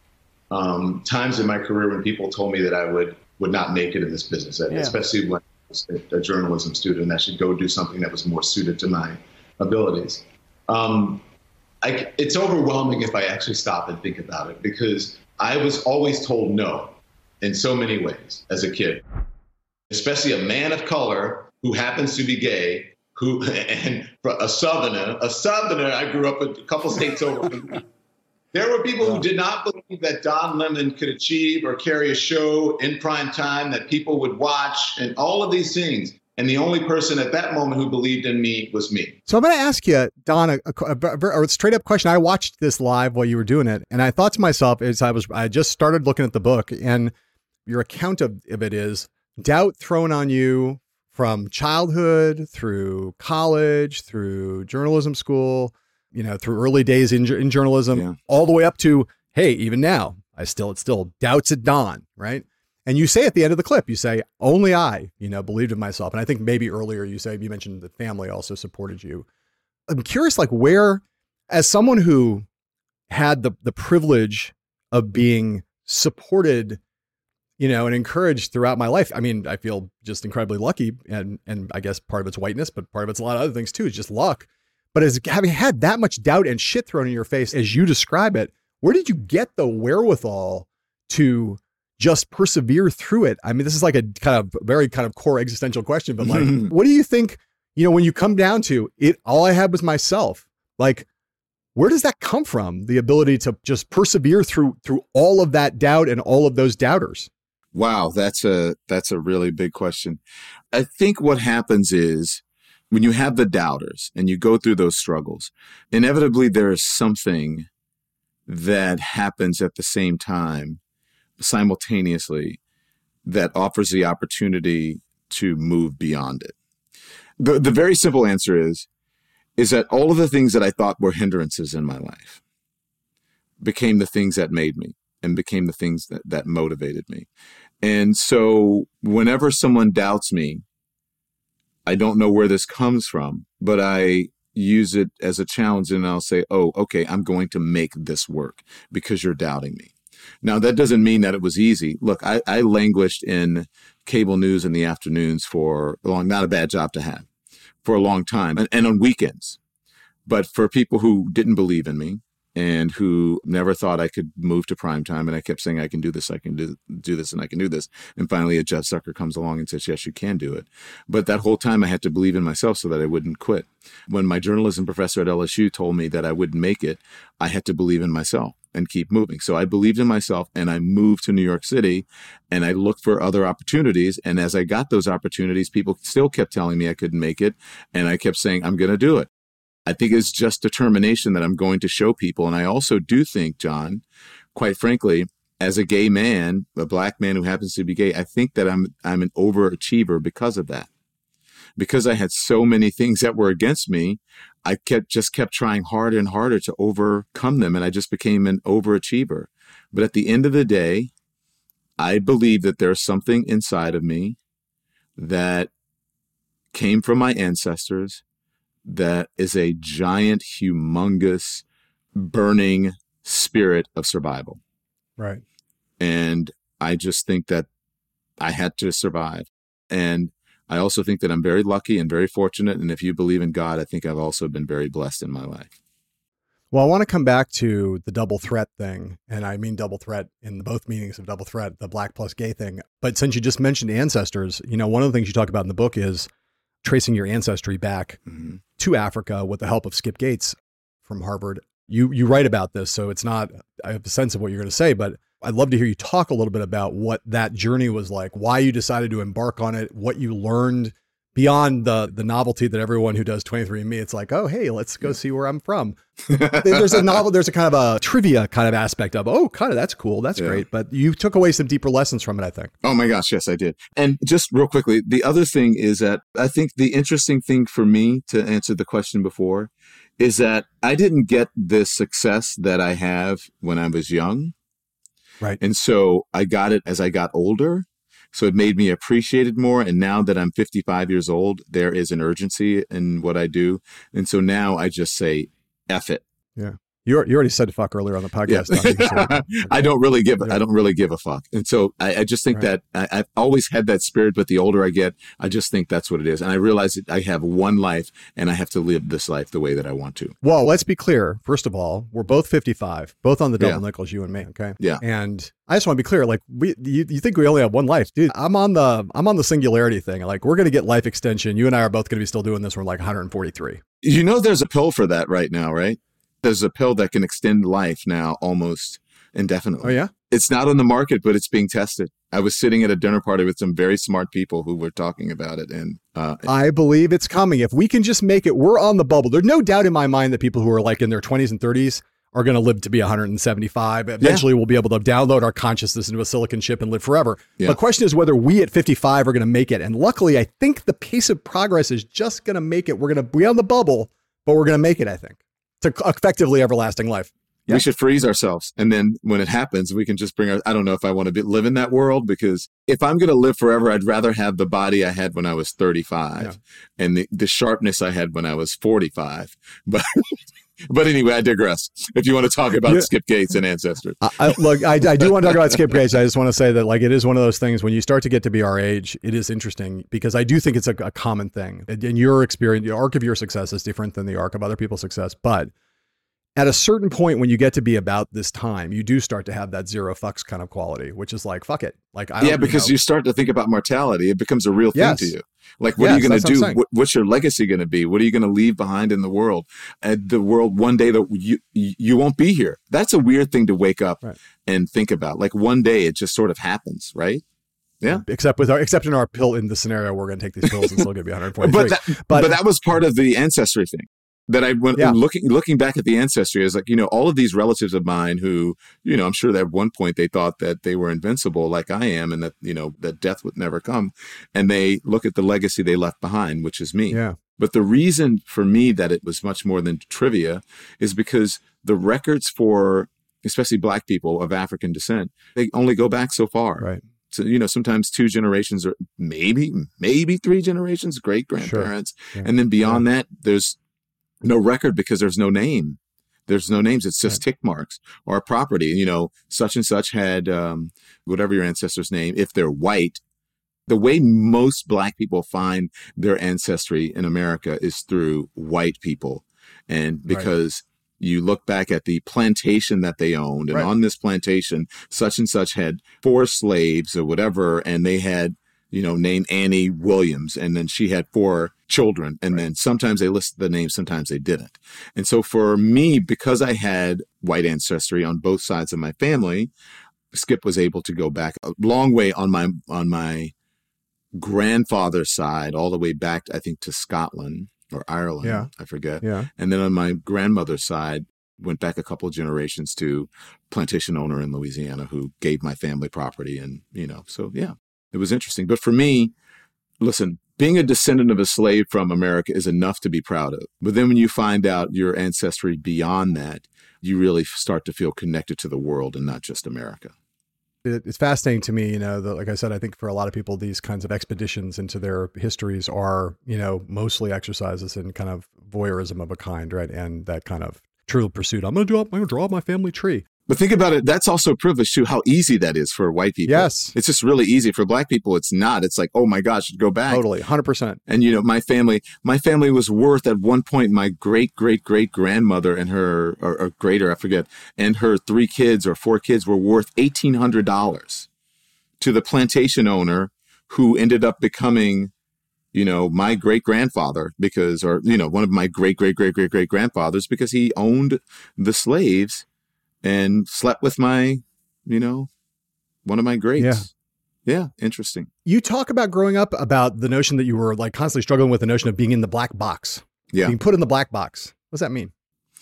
um, times in my career when people told me that I would, would not make it in this business,
Yeah.
especially when I was a journalism student and I should go do something that was more suited to my abilities. Um, I, it's overwhelming if I actually stop and think about it, because I was always told no in so many ways as a kid, especially a man of color who happens to be gay, who and a Southerner, a Southerner. I grew up a couple states over. There were people who did not believe that Don Lemon could achieve or carry a show in prime time that people would watch and all of these things. And the only person at that moment who believed in me was me.
So I'm going to ask you, Don, a, a, a, a straight up question. I watched this live while you were doing it, and I thought to myself, as I was, I just started looking at the book, and your account of, of it is doubt thrown on you from childhood through college, through journalism school, you know, through early days in, in journalism,
Yeah.
all the way up to, hey, even now, I still, it's still doubts at dawn, right? And you say at the end of the clip, you say, only I, you know, believed in myself. And I think maybe earlier you say, you mentioned the family also supported you. I'm curious, like where, as someone who had the the privilege of being supported, you know, and encouraged throughout my life. I mean, I feel just incredibly lucky, and and I guess part of it's whiteness, but part of it's a lot of other things too. It's just luck. But as having had that much doubt and shit thrown in your face, as you describe it, where did you get the wherewithal to just persevere through it? I mean, this is like a kind of very kind of core existential question, but like, what do you think, you know, when you come down to it, all I had was myself, like, where does that come from? The ability to just persevere through, through all of that doubt and all of those doubters?
Wow, that's a that's a really big question. I think what happens is when you have the doubters and you go through those struggles, inevitably there is something that happens at the same time, simultaneously, that offers the opportunity to move beyond it. The, the very simple answer is, is that all of the things that I thought were hindrances in my life became the things that made me and became the things that, that motivated me. And so whenever someone doubts me, I don't know where this comes from, but I use it as a challenge and I'll say, oh, okay, I'm going to make this work because you're doubting me. Now, that doesn't mean that it was easy. Look, I, I languished in cable news in the afternoons for a long, not a bad job to have, for a long time, and, and on weekends. But for people who didn't believe in me and who never thought I could move to primetime, and I kept saying, I can do this, I can do, do this, and I can do this. And finally, a Jeff Zucker comes along and says, yes, you can do it. But that whole time, I had to believe in myself so that I wouldn't quit. When my journalism professor at L S U told me that I wouldn't make it, I had to believe in myself and keep moving. So I believed in myself and I moved to New York City and I looked for other opportunities. And as I got those opportunities, people still kept telling me I couldn't make it. And I kept saying, I'm going to do it. I think it's just determination that I'm going to show people. And I also do think, John, quite frankly, as a gay man, a black man who happens to be gay, I think that I'm I'm an overachiever because of that. Because I had so many things that were against me, I kept just kept trying harder and harder to overcome them. And I just became an overachiever. But at the end of the day, I believe that there's something inside of me that came from my ancestors that is a giant, humongous, burning spirit of survival.
Right.
And I just think that I had to survive. And I also think that I'm very lucky and very fortunate. And if you believe in God, I think I've also been very blessed in my life.
Well, I want to come back to the double threat thing. And I mean double threat in both meanings of double threat, the black plus gay thing. But since you just mentioned ancestors, you know, one of the things you talk about in the book is tracing your ancestry back mm-hmm. to Africa with the help of Skip Gates from Harvard. You you write about this, so it's not, I have a sense of what you're going to say, but I'd love to hear you talk a little bit about what that journey was like, why you decided to embark on it, what you learned beyond the the novelty that everyone who does twenty-three and me, it's like, oh, hey, let's go see where I'm from. There's a novel, there's a kind of a trivia kind of aspect of, oh, kind of, that's cool. That's yeah. great. But you took away some deeper lessons from it, I think.
Oh my gosh. Yes, I did. And just real quickly, the other thing is that I think the interesting thing for me to answer the question before is that I didn't get the success that I have when I was young.
Right.
And so I got it as I got older. So it made me appreciate it more. And now that I'm fifty-five years old, there is an urgency in what I do. And so now I just say, F it.
Yeah. You you already said fuck earlier on the podcast.
Yeah. I don't really give I don't really give a fuck. And so I, I just think right. that I, I've always had that spirit, but the older I get, I just think that's what it is. And I realize that I have one life and I have to live this life the way that I want to.
Well, let's be clear. First of all, we're both fifty-five, both on the double
yeah.
nickels, you and me. Okay.
Yeah.
And I just want to be clear. Like we, you, you think we only have one life, dude? I'm on the, I'm on the singularity thing. Like we're going to get life extension. You and I are both going to be still doing this. We're like one hundred forty-three.
You know, there's a pill for that right now, right? There's a pill that can extend life now almost indefinitely.
Oh, yeah?
It's not on the market, but it's being tested. I was sitting at a dinner party with some very smart people who were talking about it. And uh,
I believe it's coming. If we can just make it, we're on the bubble. There's no doubt in my mind that people who are like in their twenties and thirties are going to live to be one hundred seventy-five. Eventually, yeah. we'll be able to download our consciousness into a silicon chip and live forever. Yeah. The question is whether we at fifty-five are going to make it. And luckily, I think the pace of progress is just going to make it. We're going to be on the bubble, but we're going to make it, I think. To effectively everlasting life.
Yeah. We should freeze ourselves. And then when it happens, we can just bring our, I don't know if I want to be, live in that world, because if I'm going to live forever, I'd rather have the body I had when I was thirty-five yeah. and the, the sharpness I had when I was forty-five. But But anyway, I digress. If you want to talk about yeah. Skip Gates and ancestors.
I, I, look, I, I do want to talk about Skip Gates. I just want to say that like it is one of those things when you start to get to be our age, it is interesting because I do think it's a, a common thing. In your experience, the arc of your success is different than the arc of other people's success. But at a certain point, when you get to be about this time, you do start to have that zero fucks kind of quality, which is like, fuck it. Like, I don't,
yeah, because you, know, you start to think about mortality. It becomes a real thing
yes.
to you. Like, what
yes,
are you going to do?
What
what, what's your legacy going to be? What are you going to leave behind in the world? And the world one day that you you won't be here. That's a weird thing to wake up right. and think about. Like one day it just sort of happens, right? Yeah.
Except with our, except in our pill, in the scenario, we're going to take these pills and still give you one hundred forty-three.
but, that, but, but that was part of the ancestry thing. That I went
yeah.
looking looking back at the ancestry, is like, you know, all of these relatives of mine who, you know, I'm sure that at one point they thought that they were invincible like I am, and that, you know, that death would never come. And they look at the legacy they left behind, which is me.
Yeah.
But the reason for me that it was much more than trivia is because the records for especially Black people of African descent, they only go back so far.
Right.
So, you know, sometimes two generations or maybe, maybe three generations, great grandparents. Sure. Yeah. And then beyond yeah. that, there's no record because there's no name. There's no names. It's just right. tick marks or property. You know, such and such had um, whatever your ancestor's name. If they're white, the way most Black people find their ancestry in America is through white people. And because right. you look back at the plantation that they owned, and right. on this plantation, such and such had four slaves or whatever, and they had, you know, named Annie Williams, and then she had four children. And right. then sometimes they listed the name, sometimes they didn't. And so for me, because I had white ancestry on both sides of my family, Skip was able to go back a long way on my on my grandfather's side, all the way back, I think, to Scotland or Ireland.
Yeah.
I forget.
Yeah.
And then on my grandmother's side, went back a couple of generations to plantation owner in Louisiana who gave my family property. And, you know, so yeah, it was interesting. But for me, listen, being a descendant of a slave from America is enough to be proud of. But then when you find out your ancestry beyond that, you really start to feel connected to the world and not just America.
It's fascinating to me, you know, that, like I said, I think for a lot of people, these kinds of expeditions into their histories are, you know, mostly exercises in kind of voyeurism of a kind, right? And that kind of true pursuit. I'm going to draw, I'm going to draw my family tree.
But think about it. That's also a privilege too, how easy that is for white people.
Yes.
It's just really easy. For Black people, it's not. It's like, oh my gosh, go back.
Totally. one hundred percent.
And, you know, my family, my family was worth at one point, my great, great, great grandmother and her, or, or greater, I forget, and her three kids or four kids were worth eighteen hundred dollars to the plantation owner who ended up becoming, you know, my great grandfather because, or, you know, one of my great, great, great, great, great grandfathers because he owned the slaves and slept with my, you know, one of my greats.
Yeah.
Yeah. Interesting.
You talk about growing up about the notion that you were like constantly struggling with the notion of being in the black box.
Yeah.
Being put in the black box. What does that mean?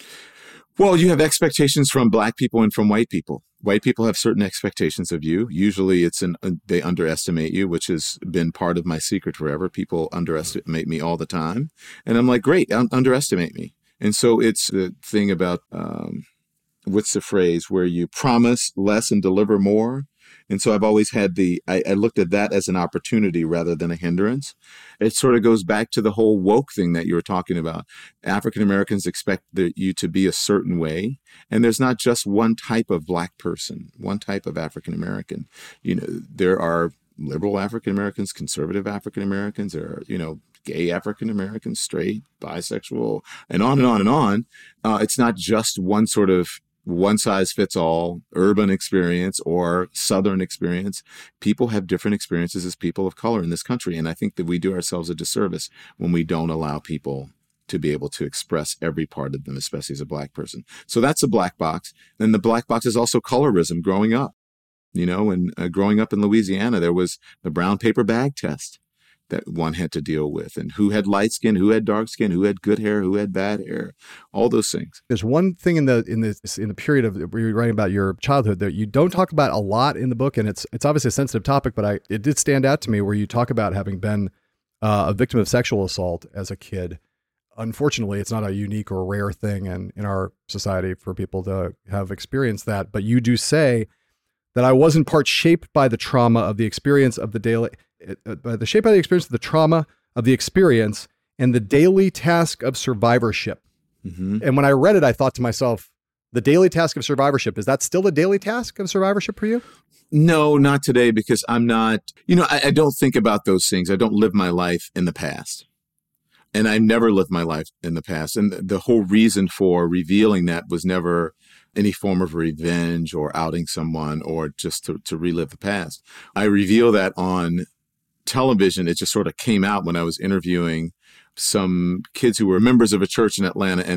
Well, you have expectations from Black people and from white people. White people have certain expectations of you. Usually it's an, uh, they underestimate you, which has been part of my secret forever. People underestimate me all the time. And I'm like, great, un- underestimate me. And so it's the thing about, um, what's the phrase where you promise less and deliver more? And so I've always had the, I, I looked at that as an opportunity rather than a hindrance. It sort of goes back to the whole woke thing that you were talking about. African Americans expect the, you to be a certain way. And there's not just one type of Black person, one type of African American. You know, there are liberal African Americans, conservative African Americans, there are, you know, gay African Americans, straight, bisexual, and on and on and on. Uh, it's not just one sort of one size fits all urban experience or Southern experience. People have different experiences as people of color in this country. And I think that we do ourselves a disservice when we don't allow people to be able to express every part of them, especially as a Black person. So that's a black box. And the black box is also colorism growing up. You know, and uh, growing up in Louisiana, there was the brown paper bag test that one had to deal with, and who had light skin, who had dark skin, who had good hair, who had bad hair, all those things.
There's one thing in the in the in the period of where you're writing about your childhood that you don't talk about a lot in the book, and it's it's obviously a sensitive topic, but I it did stand out to me where you talk about having been uh, a victim of sexual assault as a kid. Unfortunately, it's not a unique or rare thing in, in our society for people to have experienced that, but you do say that I was in part shaped by the trauma of the experience of the daily, uh, by the shape by the experience of the trauma of the experience and the daily task of survivorship. Mm-hmm. And when I read it, I thought to myself, the daily task of survivorship, is that still the daily task of survivorship for you?
No, not today, because I'm not, you know, I, I don't think about those things. I don't live my life in the past. And I never lived my life in the past. And the, the whole reason for revealing that was never any form of revenge or outing someone or just to, to relive the past. I reveal that on television. It just sort of came out when I was interviewing some kids who were members of a church in Atlanta, and their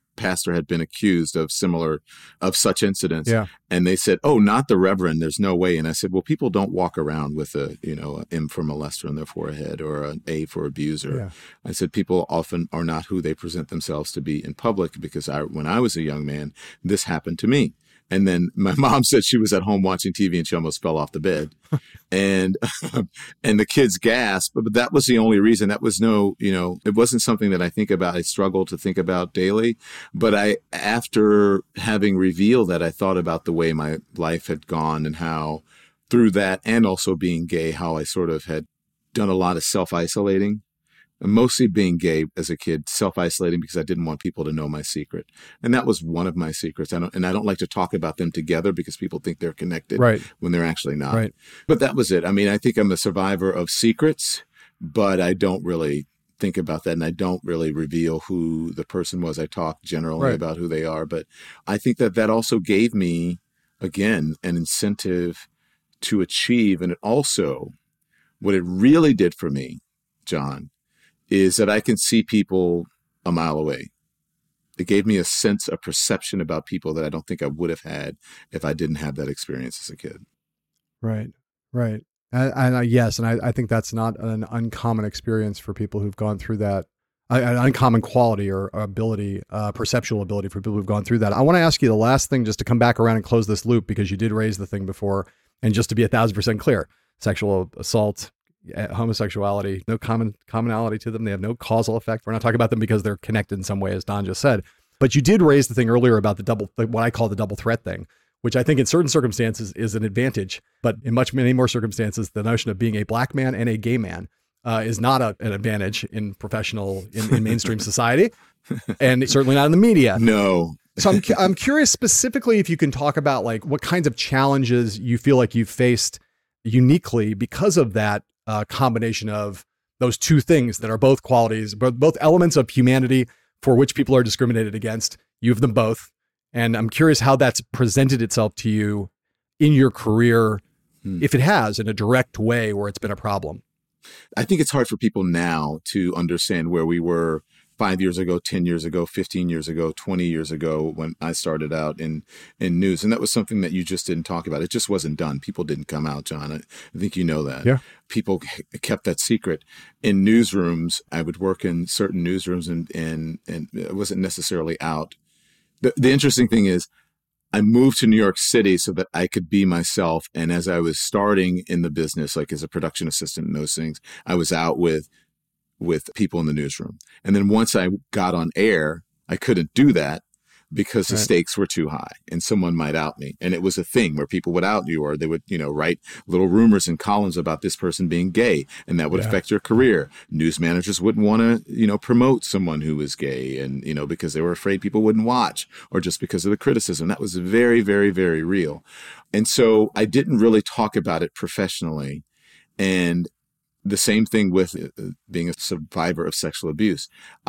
pastor had been accused of similar, of such incidents.
Yeah.
And they said, oh, not the reverend. There's no way. And I said, well, people don't walk around with a, you know, a M for molester on their forehead or an A for abuser.
Yeah.
I said, people often are not who they present themselves to be in public, because I, when I was a young man, this happened to me. And then my mom said she was at home watching T V and she almost fell off the bed. and and the kids gasped, but, but that was the only reason. That was no, you know, it wasn't something that I think about. I struggle to think about daily. But I, after having revealed that, I thought about the way my life had gone and how through that, and also being gay, how I sort of had done a lot of self-isolating. Mostly being gay as a kid, self-isolating because I didn't want people to know my secret. And that was one of my secrets. I don't, and I don't like to talk about them together because people think they're connected
right.
when they're actually not.
Right.
But that was it. I mean, I think I'm a survivor of secrets, but I don't really think about that. And I don't really reveal who the person was. I talk generally
right.
about who they are. But I think that that also gave me, again, an incentive to achieve. And it also, what it really did for me, John, is that I can see people a mile away. It gave me a sense of perception about people that I don't think I would have had if I didn't have that experience as a kid.
Right, right. And, and uh, yes, and I, I think that's not an uncommon experience for people who've gone through that, uh, an uncommon quality or ability, uh, perceptual ability for people who've gone through that. I want to ask you the last thing just to come back around and close this loop, because you did raise the thing before, and just to be a thousand percent clear, sexual assault, homosexuality, no common commonality to them. They have no causal effect. We're not talking about them because they're connected in some way, as Don just said. But you did raise the thing earlier about the double, what I call the double threat thing, which I think in certain circumstances is an advantage. But in much many more circumstances, the notion of being a black man and a gay man uh, is not a, an advantage in professional, in, in mainstream society, and certainly not in the media.
No.
So I'm I'm curious specifically if you can talk about like what kinds of challenges you feel like you've faced uniquely because of that uh, combination of those two things that are both qualities, both, both elements of humanity for which people are discriminated against. You have them both. And I'm curious how that's presented itself to you in your career, hmm. if it has, in a direct way where it's been a problem.
I think it's hard for people now to understand where we were five years ago, ten years ago, fifteen years ago, twenty years ago when I started out in, in news. And that was something that you just didn't talk about. It just wasn't done. People didn't come out, John. I, I think you know that.
Yeah.
People kept that secret. In newsrooms, I would work in certain newsrooms and, and, and it wasn't necessarily out. The, the interesting thing is I moved to New York City so that I could be myself. And as I was starting in the business, like as a production assistant and those things, I was out with with people in the newsroom. And then once I got on air, I couldn't do that because the right. stakes were too high and someone might out me. And it was a thing where people would out you, or they would, you know, write little rumors and columns about this person being gay, and that would yeah. affect your career. News managers wouldn't want to, you know, promote someone who was gay, and, you know, because they were afraid people wouldn't watch, or just because of the criticism. That was very, very, very real. And so I didn't really talk about it professionally. And the same thing with being a survivor of sexual abuse.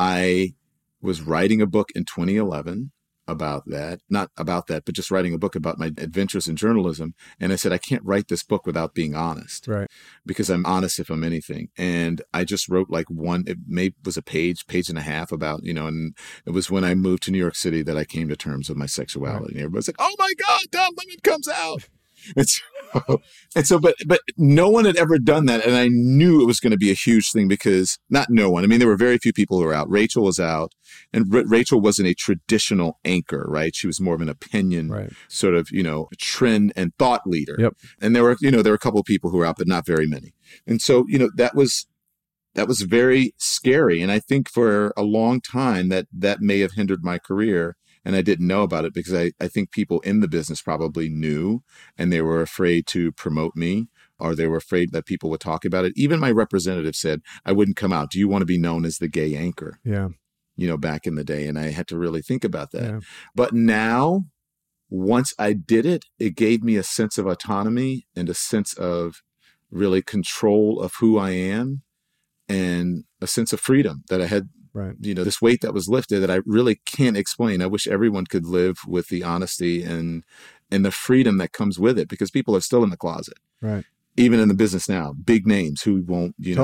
I was writing a book in twenty eleven about that, not about that, but just writing a book about my adventures in journalism. And I said, I can't write this book without being honest,
right?
Because I'm honest if I'm anything. And I just wrote like one, it may was a page, page and a half about, you know, and it was when I moved to New York City that I came to terms with my sexuality. Right. And everybody's like, oh my God, Don Lemon comes out. And so, and so, but, but no one had ever done that. And I knew it was going to be a huge thing because not no one, I mean, there were very few people who were out. Rachel was out, and R- Rachel wasn't a traditional anchor, right? She was more of an opinion,
right.
sort of, you know, trend and thought leader.
Yep.
And there were, you know, there were a couple of people who were out, but not very many. And so, you know, that was, that was very scary. And I think for a long time that that may have hindered my career. And I didn't know about it because I, I think people in the business probably knew, and they were afraid to promote me, or they were afraid that people would talk about it. Even my representative said, I wouldn't come out. Do you want to be known as the gay anchor?
Yeah.
You know, back in the day. And I had to really think about that.
Yeah.
But now, once I did it, it gave me a sense of autonomy and a sense of really control of who I am, and a sense of freedom that I had.
Right.
You know, this weight that was lifted that I really can't explain. I wish everyone could live with the honesty and and the freedom that comes with it, because people are still in the closet.
Right.
Even in the business now, big names who won't, you know,
totally.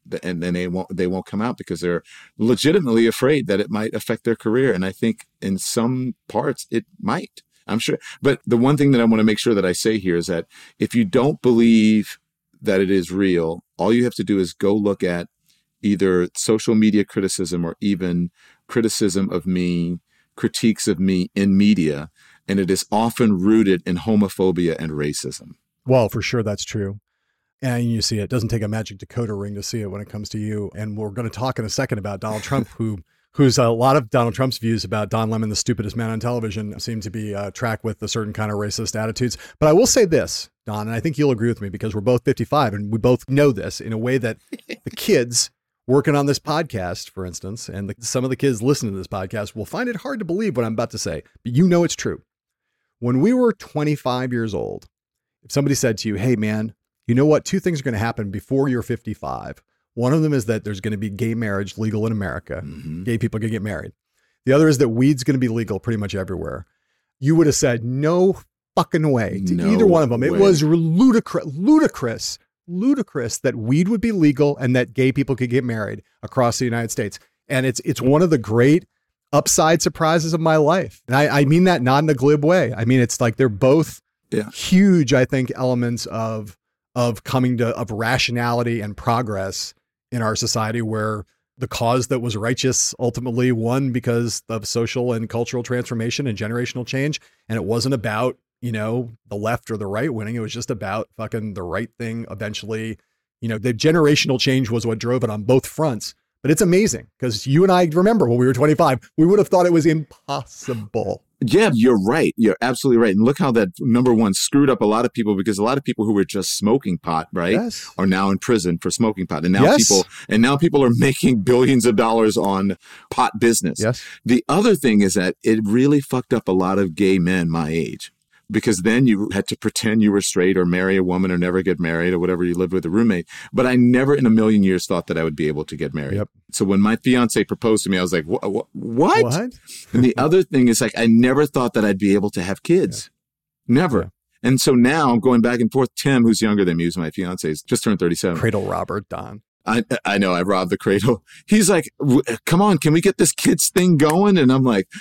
and then they won't they won't come out because they're legitimately afraid that it might affect their career. And I think in some parts it might. I'm sure. But the one thing that I want to make sure that I say here is that if you don't believe that it is real, all you have to do is go look at either social media criticism or even criticism of me, critiques of me in media, and it is often rooted in homophobia and racism.
Well, for sure, that's true. And you see it. It doesn't take a magic decoder ring to see it when it comes to you. And we're going to talk in a second about Donald Trump, who who's a lot of Donald Trump's views about Don Lemon, the stupidest man on television, seem to be uh, tracked with a certain kind of racist attitudes. But I will say this, Don, and I think you'll agree with me because we're both fifty-five and we both know this in a way that the kids working on this podcast, for instance, and the, some of the kids listening to this podcast will find it hard to believe what I'm about to say, but you know it's true. When we were twenty-five years old, if somebody said to you, hey, man, you know what? Two things are going to happen before you're fifty-five. One of them is that there's going to be gay marriage legal in America. Mm-hmm. Gay people are going to get married. The other is that weed's going to be legal pretty much everywhere. You would have said no fucking way to no either one of them. Way. It was ludicrous, ludicrous, ludicrous that weed would be legal and that gay people could get married across the United States. And it's it's one of the great upside surprises of my life. And I, I mean that not in a glib way. I mean, it's like they're both yeah. huge, I think, elements of of coming to of rationality and progress in our society, where the cause that was righteous ultimately won because of social and cultural transformation and generational change. And it wasn't about, you know, the left or the right winning. It was just about fucking the right thing eventually. You know, the generational change was what drove it on both fronts. But it's amazing because you and I remember when we were twenty-five, we would have thought it was impossible.
Yeah, you're right. You're absolutely right. And look how that, number one, screwed up a lot of people, because a lot of people who were just smoking pot, right,
yes.
are now in prison for smoking pot. And now
yes.
people and now people are making billions of dollars on pot business.
Yes.
The other thing is that it really fucked up a lot of gay men my age, because then you had to pretend you were straight or marry a woman or never get married or whatever. You lived with a roommate. But I never in a million years thought that I would be able to get married.
Yep.
So when my fiance proposed to me, I was like, what? What?
What?
And the other thing is, like, I never thought that I'd be able to have kids. Yeah. Never. Yeah. And so now I'm going back and forth. Tim, who's younger than me, who's my fiance, is just turned thirty-seven.
Cradle Robert, Don.
I I know, I robbed the cradle. He's like, come on, can we get this kids thing going? And I'm like,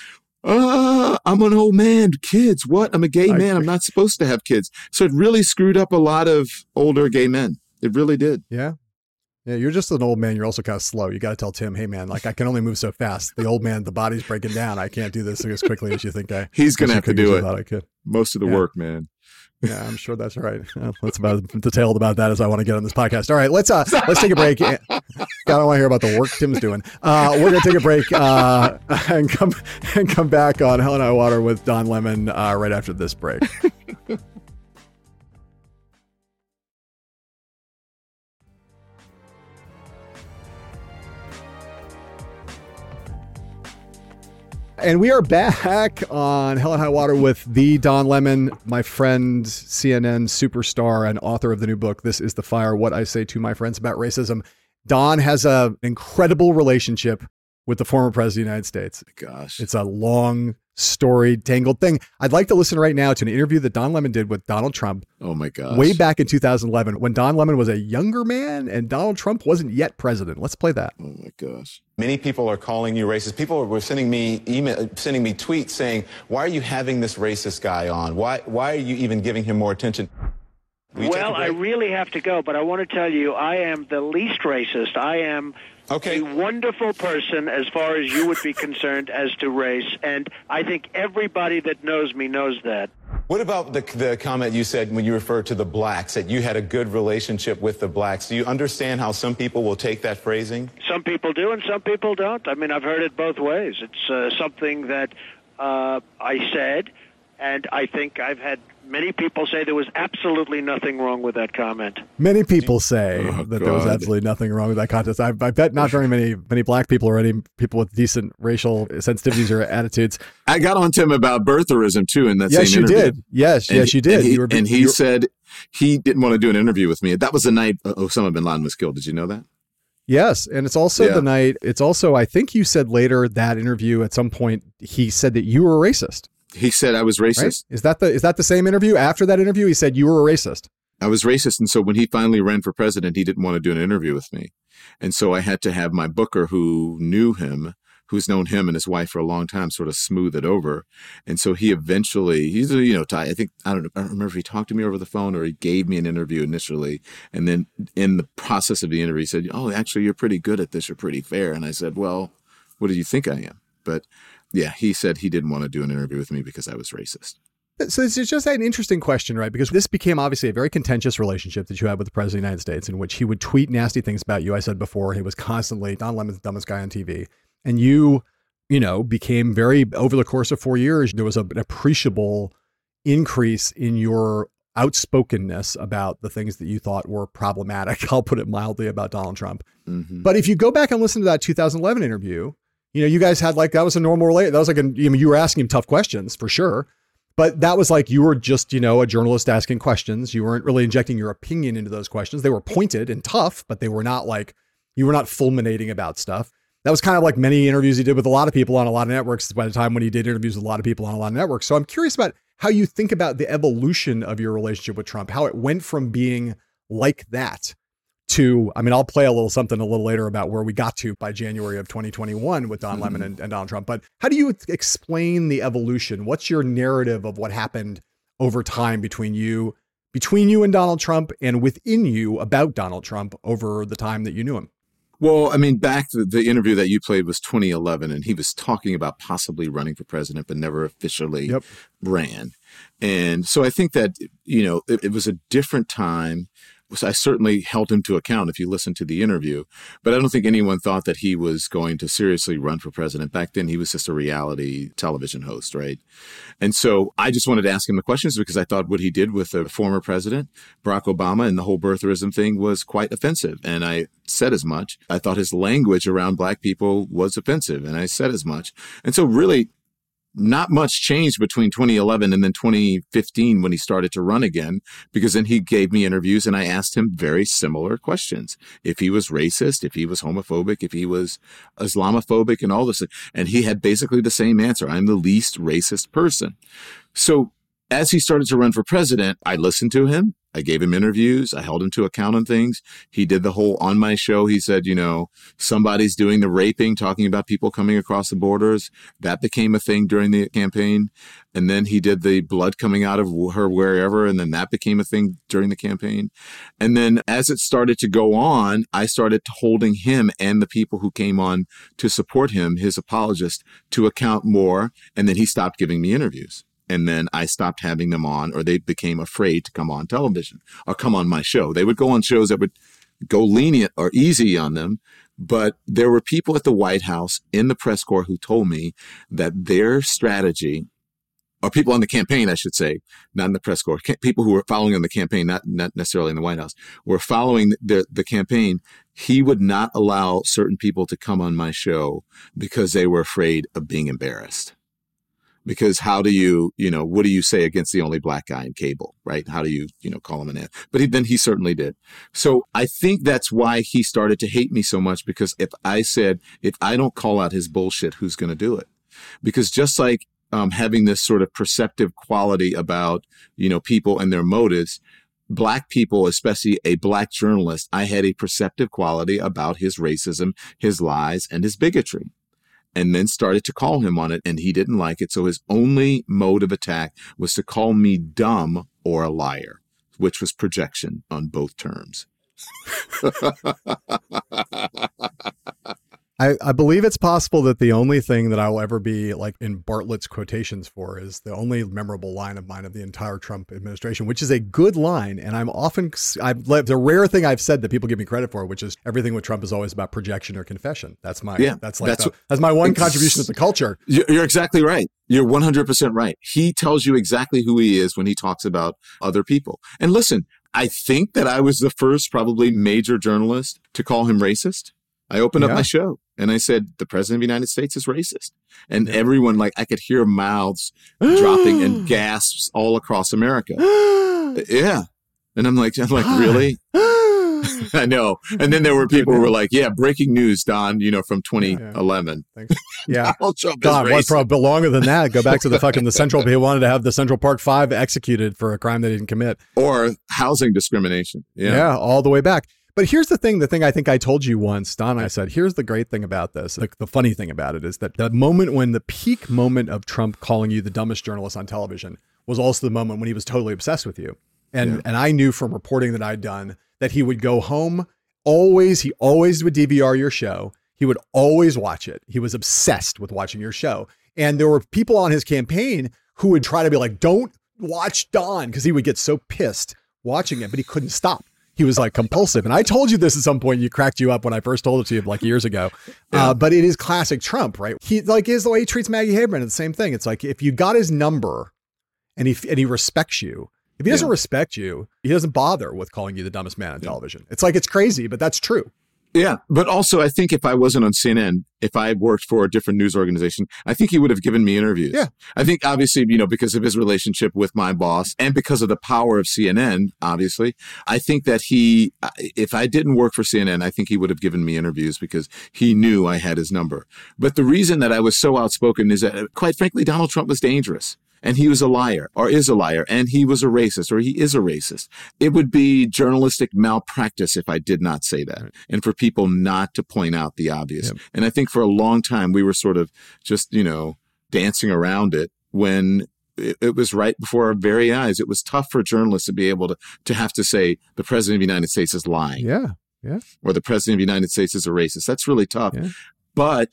Uh, I'm an old man. Kids, what? I'm a gay man. I'm not supposed to have kids. So it really screwed up a lot of older gay men. It really did.
Yeah. Yeah, you're just an old man. You're also kind of slow. You got to tell Tim, hey, man, like I can only move so fast. The old man, the body's breaking down. I can't do this as quickly as you think I
He's going to have to do it.
I could.
Most of the
yeah.
work, man.
Yeah, I'm sure that's right. Well, that's about as detailed about that as I want to get on this podcast. All right, let's uh, let's take a break. I don't want to hear about the work Tim's doing. Uh, we're going to take a break uh, and come and come back on Hell and High Water with Don Lemon uh, right after this break. And we are back on Hell and High Water with the Don Lemon, my friend, C N N superstar and author of the new book, This Is the Fire, What I Say to My Friends About Racism. Don has an incredible relationship with the former president of the United States.
Gosh.
It's a long, storied, tangled thing. I'd like to listen right now to an interview that Don Lemon did with Donald Trump.
Oh, my gosh.
Way back in two thousand eleven when Don Lemon was a younger man and Donald Trump wasn't yet president. Let's play that.
Oh, my gosh.
Many people are calling you racist. People were sending me email, sending me tweets saying, why are you having this racist guy on? Why, why are you even giving him more attention?
Well, I really have to go, but I want to tell you, I am the least racist. I am
okay.
a wonderful person as far as you would be concerned as to race, and I think everybody that knows me knows that.
What about the, the comment you said when you referred to the blacks, that you had a good relationship with the blacks? Do you understand how some people will take that phrasing?
Some people do, and some people don't. I mean, I've heard it both ways. It's uh, something that uh, I said, and I think I've had many people say there was absolutely nothing wrong with that comment.
Many people say
oh,
that
God.
there was absolutely nothing wrong with that contest. I, I bet not very many many black people or any people with decent racial sensitivities or attitudes.
I got on to him about birtherism, too, in that
yes,
same interview.
Yes, you did. Yes,
and
yes,
he,
you did.
And he,
you were,
and he
you were,
said he didn't want to do an interview with me. That was the night Osama bin Laden was killed. Did you know that?
Yes, and it's also
yeah.
the night, it's also, I think you said later that interview at some point, he said that you were a racist.
He said I was racist.
Right? Is that the is that the same interview? After that interview, he said you were a racist.
I was racist. And so when he finally ran for president, he didn't want to do an interview with me. And so I had to have my booker, who knew him, who's known him and his wife for a long time, sort of smooth it over. And so he eventually, he's, you know, I think, I don't know, I don't remember if he talked to me over the phone or he gave me an interview initially. And then in the process of the interview, he said, oh, actually, you're pretty good at this. You're pretty fair. And I said, well, what do you think I am? But yeah, he said he didn't want to do an interview with me because I was racist.
So it's just an interesting question, right? Because this became obviously a very contentious relationship that you had with the president of the United States, in which he would tweet nasty things about you. I said before, he was constantly Don Lemon's the dumbest guy on T V. And you, you know, became very, over the course of four years, there was a, an appreciable increase in your outspokenness about the things that you thought were problematic. I'll put it mildly, about Donald Trump. Mm-hmm. But if you go back and listen to that two thousand eleven interview, you know, you guys had like, that was a normal relate. That was like, a, I mean, you were asking him tough questions for sure. But that was like, you were just, you know, a journalist asking questions. You weren't really injecting your opinion into those questions. They were pointed and tough, but they were not like, you were not fulminating about stuff. That was kind of like many interviews he did with a lot of people on a lot of networks by the time when he did interviews with a lot of people on a lot of networks. So I'm curious about how you think about the evolution of your relationship with Trump, how it went from being like that to, I mean, I'll play a little something a little later about where we got to by January of twenty twenty-one with Don mm-hmm. Lemon and, and Donald Trump. But how do you explain the evolution? What's your narrative of what happened over time between you, between you and Donald Trump, and within you about Donald Trump over the time that you knew him?
Well, I mean, back to the interview that you played was twenty eleven, and he was talking about possibly running for president, but never officially yep. ran. And so I think that, you know, it, it was a different time. I certainly held him to account if you listen to the interview, but I don't think anyone thought that he was going to seriously run for president. Back then, he was just a reality television host, right? And so I just wanted to ask him the questions because I thought what he did with the former president, Barack Obama, and the whole birtherism thing was quite offensive. And I said as much. I thought his language around Black people was offensive, and I said as much. And so really, not much changed between twenty eleven and then twenty fifteen when he started to run again, because then he gave me interviews and I asked him very similar questions. If he was racist, if he was homophobic, if he was Islamophobic and all this. And he had basically the same answer. I'm the least racist person. So as he started to run for president, I listened to him. I gave him interviews. I held him to account on things. He did the whole, on my show, he said, you know, somebody's doing the raping, talking about people coming across the borders. That became a thing during the campaign. And then he did the blood coming out of her wherever. And then that became a thing during the campaign. And then as it started to go on, I started holding him and the people who came on to support him, his apologists, to account more. And then he stopped giving me interviews. And then I stopped having them on, or they became afraid to come on television or come on my show. They would go on shows that would go lenient or easy on them. But there were people at the White House in the press corps who told me that their strategy, or people on the campaign, I should say, not in the press corps, people who were following on the campaign, not, not necessarily in the White House, were following the, the campaign. He would not allow certain people to come on my show because they were afraid of being embarrassed. Because how do you, you know, what do you say against the only Black guy in cable, right? How do you, you know, call him an ass? But he, then he certainly did. So I think that's why he started to hate me so much, because if I said, if I don't call out his bullshit, who's going to do it? Because just like um, having this sort of perceptive quality about, you know, people and their motives, Black people, especially a Black journalist, I had a perceptive quality about his racism, his lies, and his bigotry. And then started to call him on it, and he didn't like it. So his only mode of attack was to call me dumb or a liar, which was projection on both terms.
I, I believe it's possible that the only thing that I will ever be like in Bartlett's quotations for is the only memorable line of mine of the entire Trump administration, which is a good line. And I'm often, I've the rare thing I've said that people give me credit for, which is everything with Trump is always about projection or confession. That's my, yeah, that's like, that's, the, that's my one contribution to the culture.
You're exactly right. You're one hundred percent right. He tells you exactly who he is when he talks about other people. And listen, I think that I was the first probably major journalist to call him racist. I opened yeah. up my show and I said, the president of the United States is racist. And yeah. everyone, like, I could hear mouths dropping and gasps all across America. Yeah. And I'm like, I'm like, really? I know. And then there were people who were like, yeah, breaking news, Don, you know, from twenty eleven.
Yeah. yeah. yeah.
Donald Trump
God,
is
what
racist.
probably longer than that? Go back to the fucking the Central. He wanted to have the Central Park Five executed for a crime they didn't commit.
Or housing discrimination. Yeah.
Yeah, all the way back. But here's the thing, the thing I think I told you once, Don, I said, here's the great thing about this. Like the funny thing about it is that the moment when the peak moment of Trump calling you the dumbest journalist on television was also the moment when he was totally obsessed with you. And, yeah. and I knew from reporting that I'd done that he would go home always, he always would D V R your show. He would always watch it. He was obsessed with watching your show. And there were people on his campaign who would try to be like, don't watch Don, because he would get so pissed watching it, but he couldn't stop. He was like compulsive. And I told you this at some point, you cracked you up when I first told it to you like years ago. Yeah. Uh, but it is classic Trump, right? He like is the way he treats Maggie Haberman. It's the same thing. It's like, if you got his number and he, and he respects you, if he doesn't yeah. respect you, he doesn't bother with calling you the dumbest man on yeah. television. It's like, it's crazy, but that's true.
Yeah. But also, I think if I wasn't on C N N, if I worked for a different news organization, I think he would have given me interviews.
Yeah.
I think obviously, you know, because of his relationship with my boss and because of the power of C N N, obviously, I think that he, if I didn't work for C N N, I think he would have given me interviews because he knew I had his number. But the reason that I was so outspoken is that, quite frankly, Donald Trump was dangerous. And he was a liar, or is a liar, and he was a racist, or he is a racist. It would be journalistic malpractice if I did not say that, and for people not to point out the obvious. Yep. And I think for a long time, we were sort of just, you know, dancing around it when it, it was right before our very eyes. It was tough for journalists to be able to, to have to say the president of the United States is lying.
Yeah, yeah.
Or the president of the United States is a racist. That's really tough.
Yeah.
But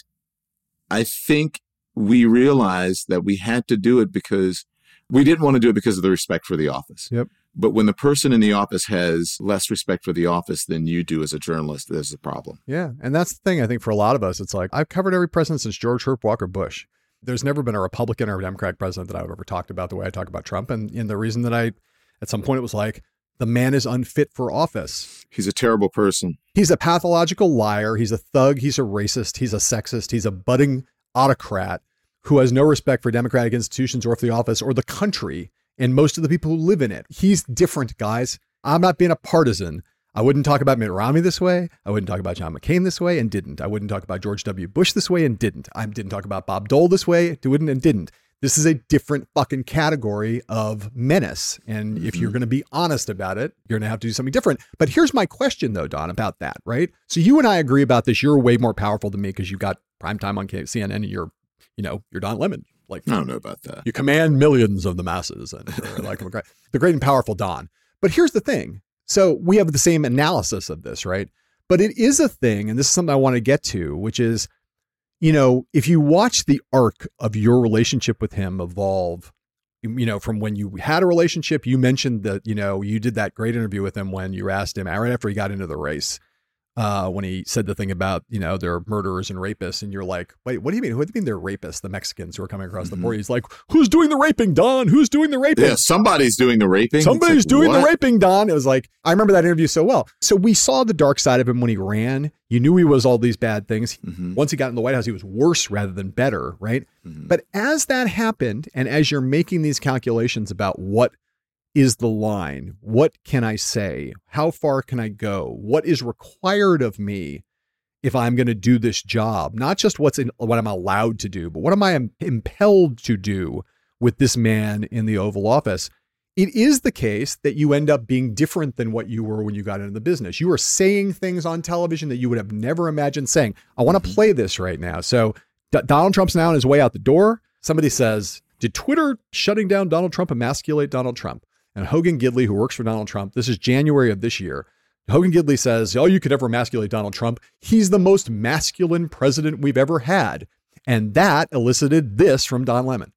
I think we realized that we had to do it because we didn't want to do it because of the respect for the office.
Yep.
But when the person in the office has less respect for the office than you do as a journalist, there's a problem.
Yeah. And that's the thing, I think, for a lot of us. It's like, I've covered every president since George Herb Walker Bush. There's never been a Republican or a Democratic president that I've ever talked about the way I talk about Trump. And, and the reason that I, at some point, it was like, the man is unfit for office.
He's a terrible person.
He's a pathological liar. He's a thug. He's a racist. He's a sexist. He's a budding autocrat who has no respect for democratic institutions or for the office or the country and most of the people who live in it. He's different, guys. I'm not being a partisan. I wouldn't talk about Mitt Romney this way. I wouldn't talk about John McCain this way and didn't. I wouldn't talk about George W. Bush this way and didn't. I didn't talk about Bob Dole this way, wouldn't and didn't. This is a different fucking category of menace. And mm-hmm. if you're going to be honest about it, you're going to have to do something different. But here's my question, though, Don, about that, right? So you and I agree about this. You're way more powerful than me because you got primetime on C N N and you're, you know, you're Don Lemon. Like,
I don't know about that.
You command millions of the masses and you're like the great and powerful Don. But here's the thing. So we have the same analysis of this, right? But it is a thing, and this is something I want to get to, which is, you know, if you watch the arc of your relationship with him evolve, you know, from when you had a relationship, you mentioned that, you know, you did that great interview with him when you asked him right after he got into the race, uh, when he said the thing about, you know, they're murderers and rapists. And you're like, wait, what do you mean? What do you mean they're rapists? The Mexicans who are coming across mm-hmm. the border. He's like, who's doing the raping, Don? Who's doing the raping?
Yeah, somebody's doing the raping.
Somebody's
like,
doing
what?
the raping, Don. It was like, I remember that interview so well. So we saw the dark side of him when he ran. You knew he was all these bad things. Mm-hmm. Once he got in the White House, he was worse rather than better, right? Mm-hmm. But as that happened, and as you're making these calculations about what is the line, what can I say? How far can I go? What is required of me if I'm going to do this job? Not just what's in, what I'm allowed to do, but what am I impelled to do with this man in the Oval Office? It is the case that you end up being different than what you were when you got into the business. You are saying things on television that you would have never imagined saying. I want to play this right now. So D- Donald Trump's now on his way out the door. Somebody says, did Twitter shutting down Donald Trump emasculate Donald Trump? And Hogan Gidley, who works for Donald Trump, this is January of this year. Hogan Gidley says, oh, you could ever emasculate Donald Trump. He's the most masculine president we've ever had. And that elicited this from Don Lemon.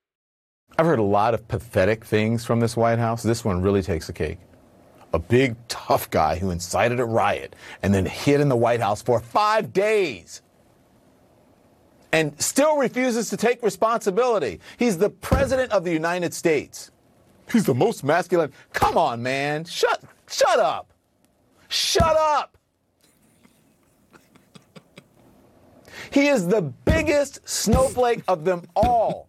I've heard a lot of pathetic things from this White House. This one really takes the cake. A big, tough guy who incited a riot and then hid in the White House for five days and still refuses to take responsibility. He's the president of the United States. He's the most masculine. Come on, man. Shut, shut up. Shut up. He is the biggest snowflake of them all.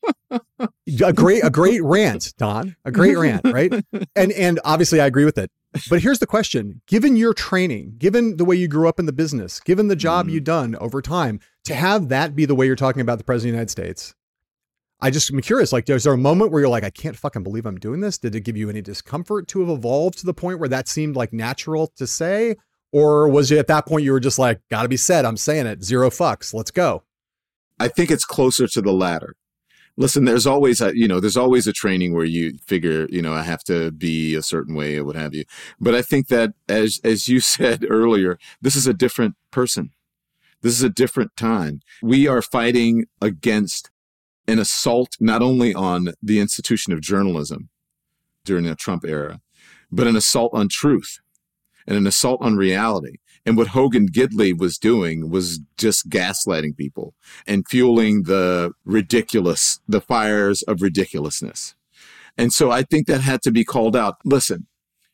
A great, a great rant, Don, a great rant, right? And, and obviously I agree with it. But here's the question. Given your training, given the way you grew up in the business, given the job mm. you've done over time, to have that be the way you're talking about the President of the United States, I just am curious, like, is there a moment where you're like, I can't fucking believe I'm doing this? Did it give you any discomfort to have evolved to the point where that seemed like natural to say? Or was it at that point you were just like, gotta be said, I'm saying it, zero fucks, let's go?
I think it's closer to the latter. Listen, there's always a, you know, there's always a training where you figure, you know, I have to be a certain way or what have you. But I think that as, as you said earlier, this is a different person. This is a different time. We are fighting against an assault, not only on the institution of journalism during the Trump era, but an assault on truth and an assault on reality. And what Hogan Gidley was doing was just gaslighting people and fueling the ridiculous, the fires of ridiculousness. And so I think that had to be called out. Listen,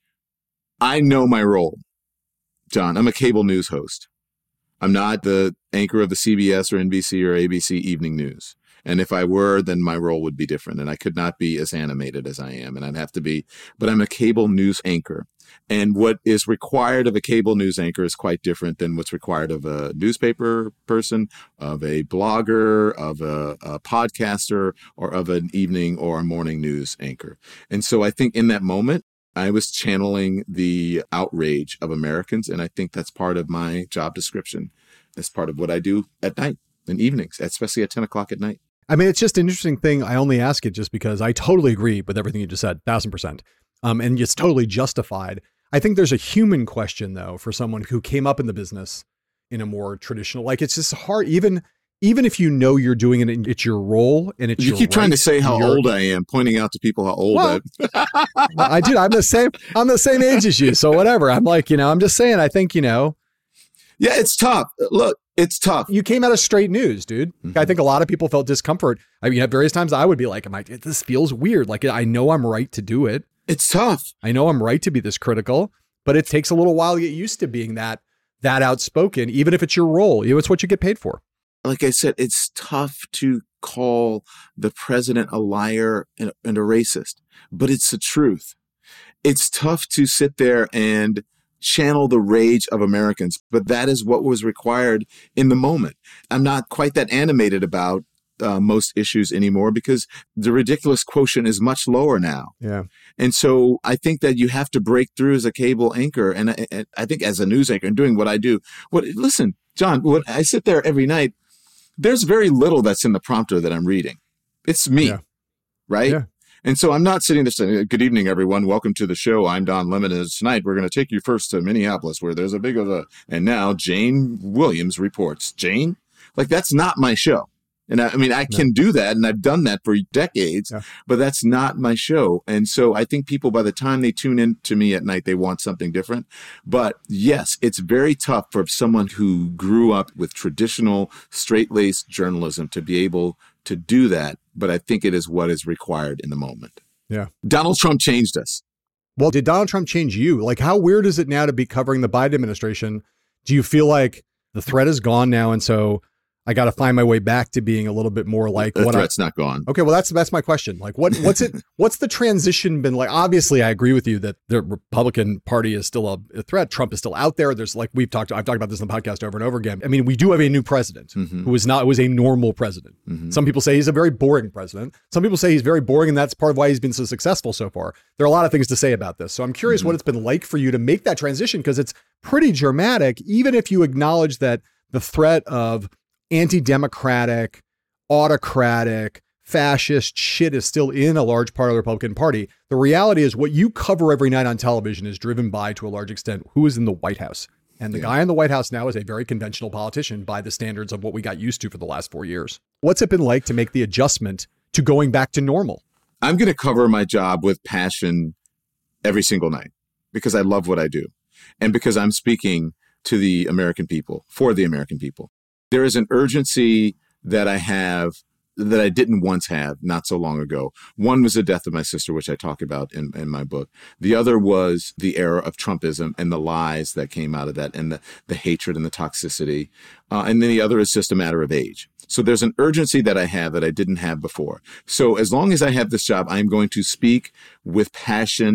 I know my role, John. I'm a cable news host. I'm not the anchor of the C B S or N B C or A B C evening news. And if I were, then my role would be different. And I could not be as animated as I am. And I'd have to be, but I'm a cable news anchor. And what is required of a cable news anchor is quite different than what's required of a newspaper person, of a blogger, of a, a podcaster, or of an evening or a morning news anchor. And so I think in that moment, I was channeling the outrage of Americans. And I think that's part of my job description. That's part of what I do at night and evenings, especially at ten o'clock at night.
I mean, it's just an interesting thing. I only ask it just because I totally agree with everything you just said, thousand percent. Um, and it's totally justified. I think there's a human question, though, for someone who came up in the business in a more traditional, like it's just hard, even even if you know you're doing it, and it's your role and it's
you
your
keep
right,
trying to say how old I am, pointing out to people how old
well,
I am.
I did. I'm the same. I'm the same age as you. So whatever. I'm like, you know, I'm just saying, I think, you know.
Yeah, it's tough. Look, it's tough.
You came out of straight news, dude. Mm-hmm. I think a lot of people felt discomfort. I mean, at various times I would be like, am I, this feels weird. Like, I know I'm right to do it.
It's tough.
I know I'm right to be this critical, but it takes a little while to get used to being that, that outspoken, even if it's your role. You know, it's what you get paid for.
Like I said, it's tough to call the president a liar and, and a racist, but it's the truth. It's tough to sit there and channel the rage of Americans, but that is what was required in the moment. I'm not quite that animated about uh, most issues anymore because the ridiculous quotient is much lower now.
Yeah.
And so I think that you have to break through as a cable anchor. And I, and I think as a news anchor and doing what I do, what, listen, John, when I sit there every night, there's very little that's in the prompter that I'm reading. It's me,
yeah.
right?
Yeah.
And so I'm not sitting there saying, good evening, everyone. Welcome to the show. I'm Don Lemon. And tonight we're going to take you first to Minneapolis, where there's a big of a, and now Jane Williams reports. Jane? Like, that's not my show. And I, I mean, I no. can do that, and I've done that for decades, yeah. but that's not my show. And so I think people, by the time they tune in to me at night, they want something different. But yes, it's very tough for someone who grew up with traditional straight-laced journalism to be able to do that. But I think it is what is required in the moment.
Yeah.
Donald Trump changed us.
Well, did Donald Trump change you? Like, how weird is it now to be covering the Biden administration? Do you feel like the threat is gone now, and so I got to find my way back to being a little bit more like
the
what
threat's
I,
not gone.
Okay, well, that's that's my question. Like, what what's it? What's the transition been like? Obviously, I agree with you that the Republican Party is still a, a threat. Trump is still out there. There's like we've talked. I've talked about this in the podcast over and over again. I mean, we do have a new president mm-hmm. who is not was a normal president. Mm-hmm. Some people say he's a very boring president. Some people say he's very boring, and that's part of why he's been so successful so far. There are a lot of things to say about this. So I'm curious mm-hmm. what it's been like for you to make that transition, because it's pretty dramatic, even if you acknowledge that the threat of anti-democratic, autocratic, fascist shit is still in a large part of the Republican Party. The reality is what you cover every night on television is driven by, to a large extent, who is in the White House. And the yeah. guy in the White House now is a very conventional politician by the standards of what we got used to for the last four years. What's it been like to make the adjustment to going back to normal?
I'm going to cover my job with passion every single night because I love what I do and because I'm speaking to the American people, for the American people. There is an urgency that I have that I didn't once have not so long ago. One was the death of my sister, which I talk about in, in my book. The other was the era of Trumpism and the lies that came out of that and the, the hatred and the toxicity. Uh, and then the other is just a matter of age. So there's an urgency that I have that I didn't have before. So as long as I have this job, I'm going to speak with passion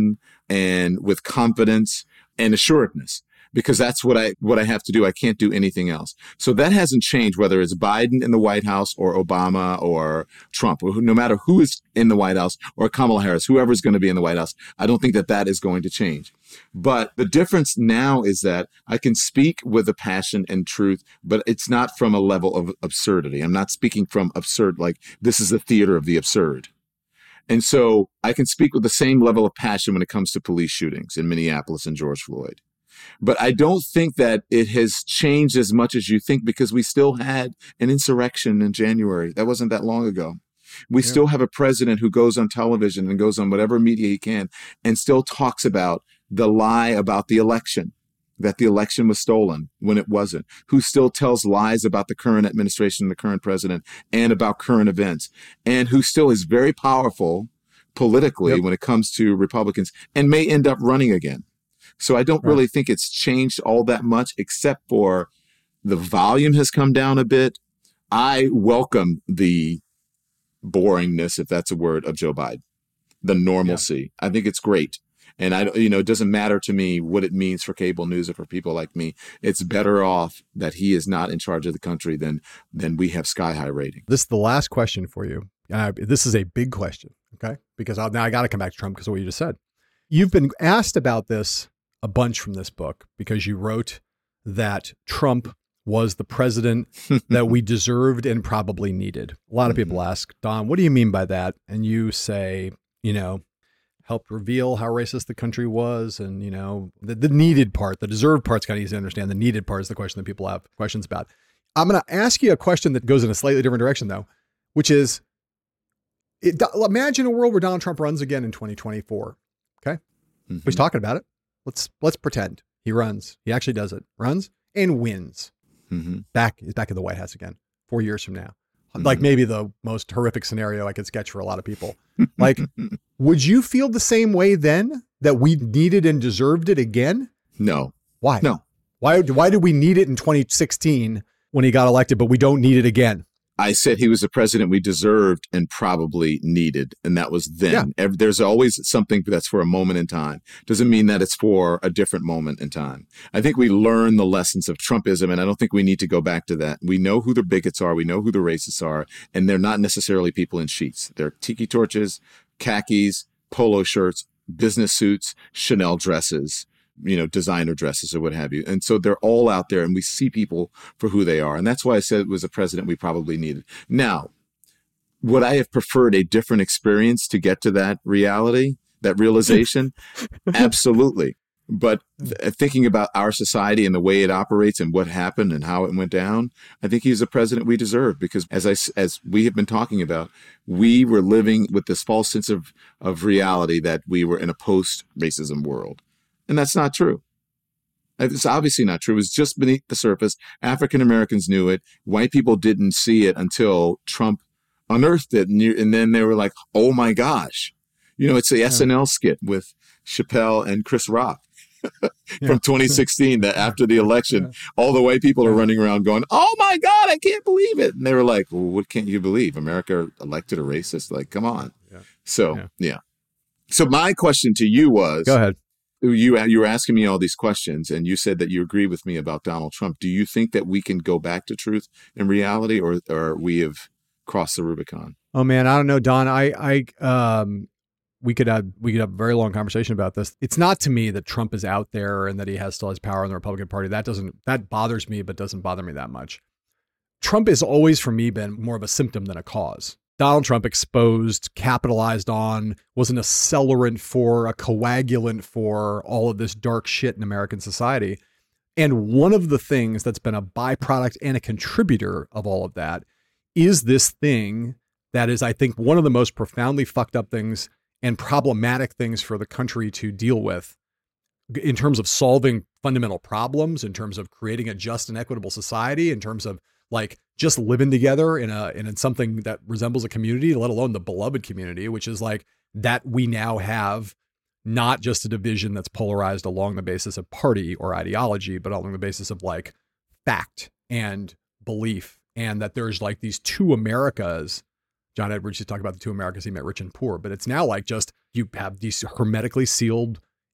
and with confidence and assuredness, because that's what I what I have to do. I can't do anything else. So that hasn't changed, whether it's Biden in the White House or Obama or Trump, or no matter who is in the White House, or Kamala Harris, whoever's going to be in the White House. I don't think that that is going to change. But the difference now is that I can speak with a passion and truth, but it's not from a level of absurdity. I'm not speaking from absurd, like this is the theater of the absurd. And so I can speak with the same level of passion when it comes to police shootings in Minneapolis and George Floyd. But I don't think that it has changed as much as you think, because we still had an insurrection in January. That wasn't that long ago. We yeah. still have a president who goes on television and goes on whatever media he can and still talks about the lie about the election, that the election was stolen when it wasn't, who still tells lies about the current administration, the current president, and about current events, and who still is very powerful politically yep. when it comes to Republicans and may end up running again. So I don't really think it's changed all that much, except for the volume has come down a bit. I welcome the boringness, if that's a word, of Joe Biden, the normalcy. Yeah. I think it's great. And I, you know, it doesn't matter to me what it means for cable news or for people like me. It's better off that he is not in charge of the country than than we have sky high rating.
This is the last question for you. Uh, this is a big question, okay? Because I'll, now I got to come back to Trump because of what you just said. You've been asked about this a bunch from this book because you wrote that Trump was the president that we deserved and probably needed. A lot of people ask, Don, what do you mean by that? And you say, you know, helped reveal how racist the country was. And, you know, the, the needed part, the deserved part's kind of easy to understand. The needed part is the question that people have questions about. I'm going to ask you a question that goes in a slightly different direction, though, which is, it, imagine a world where Donald Trump runs again in twenty twenty-four. Okay. Mm-hmm. He's talking about it. Let's let's pretend he runs. He actually does it. Runs and wins. Mm-hmm. Back is back in the White House again, four years from now. Mm-hmm. Like maybe the most horrific scenario I could sketch for a lot of people. Like, would you feel the same way then that we needed and deserved it again?
No.
Why?
No.
Why? Why did we need it in twenty sixteen when he got elected, but we don't need it again?
I said he was the president we deserved and probably needed. And that was then. Yeah. There's always something that's for a moment in time. Doesn't mean that it's for a different moment in time. I think we learn the lessons of Trumpism, and I don't think we need to go back to that. We know who the bigots are. We know who the racists are. And they're not necessarily people in sheets. They're tiki torches, khakis, polo shirts, business suits, Chanel dresses, you know, designer dresses or what have you. And so they're all out there and we see people for who they are. And that's why I said it was a president we probably needed. Now, would I have preferred a different experience to get to that reality, that realization? Absolutely. But th- thinking about our society and the way it operates and what happened and how it went down, I think he's the president we deserve, because as I, as we have been talking about, we were living with this false sense of, of reality that we were in a post-racism world. And that's not true. It's obviously not true. It was just beneath the surface. African Americans knew it. White people didn't see it until Trump unearthed it. And, you, and then they were like, oh my gosh. You know, it's the yeah. S N L skit with Chappelle and Chris Rock from yeah. twenty sixteen, that after the election, yeah. all the white people are running around going, oh my God, I can't believe it. And they were like, well, what can't you believe? America elected a racist? Like, come on. Yeah. So, yeah. yeah. So my question to you was,
go ahead.
You you were asking me all these questions, and you said that you agree with me about Donald Trump. Do you think that we can go back to truth and reality, or or we have crossed the Rubicon?
Oh man, I don't know, Don. I I um we could have we could have a very long conversation about this. It's not to me that Trump is out there and that he has still has power in the Republican Party. That doesn't that bothers me, but doesn't bother me that much. Trump has always, for me, been more of a symptom than a cause. Donald Trump exposed, capitalized on, was an accelerant for, a coagulant for all of this dark shit in American society. And one of the things that's been a byproduct and a contributor of all of that is this thing that is, I think, one of the most profoundly fucked up things and problematic things for the country to deal with in terms of solving fundamental problems, in terms of creating a just and equitable society, in terms of like just living together in a, in something that resembles a community, let alone the beloved community, which is like that we now have not just a division that's polarized along the basis of party or ideology, but along the basis of like fact and belief. And that there's like these two Americas. John Edwards used to talk about the two Americas he met, rich and poor, but it's now like just, you have these hermetically sealed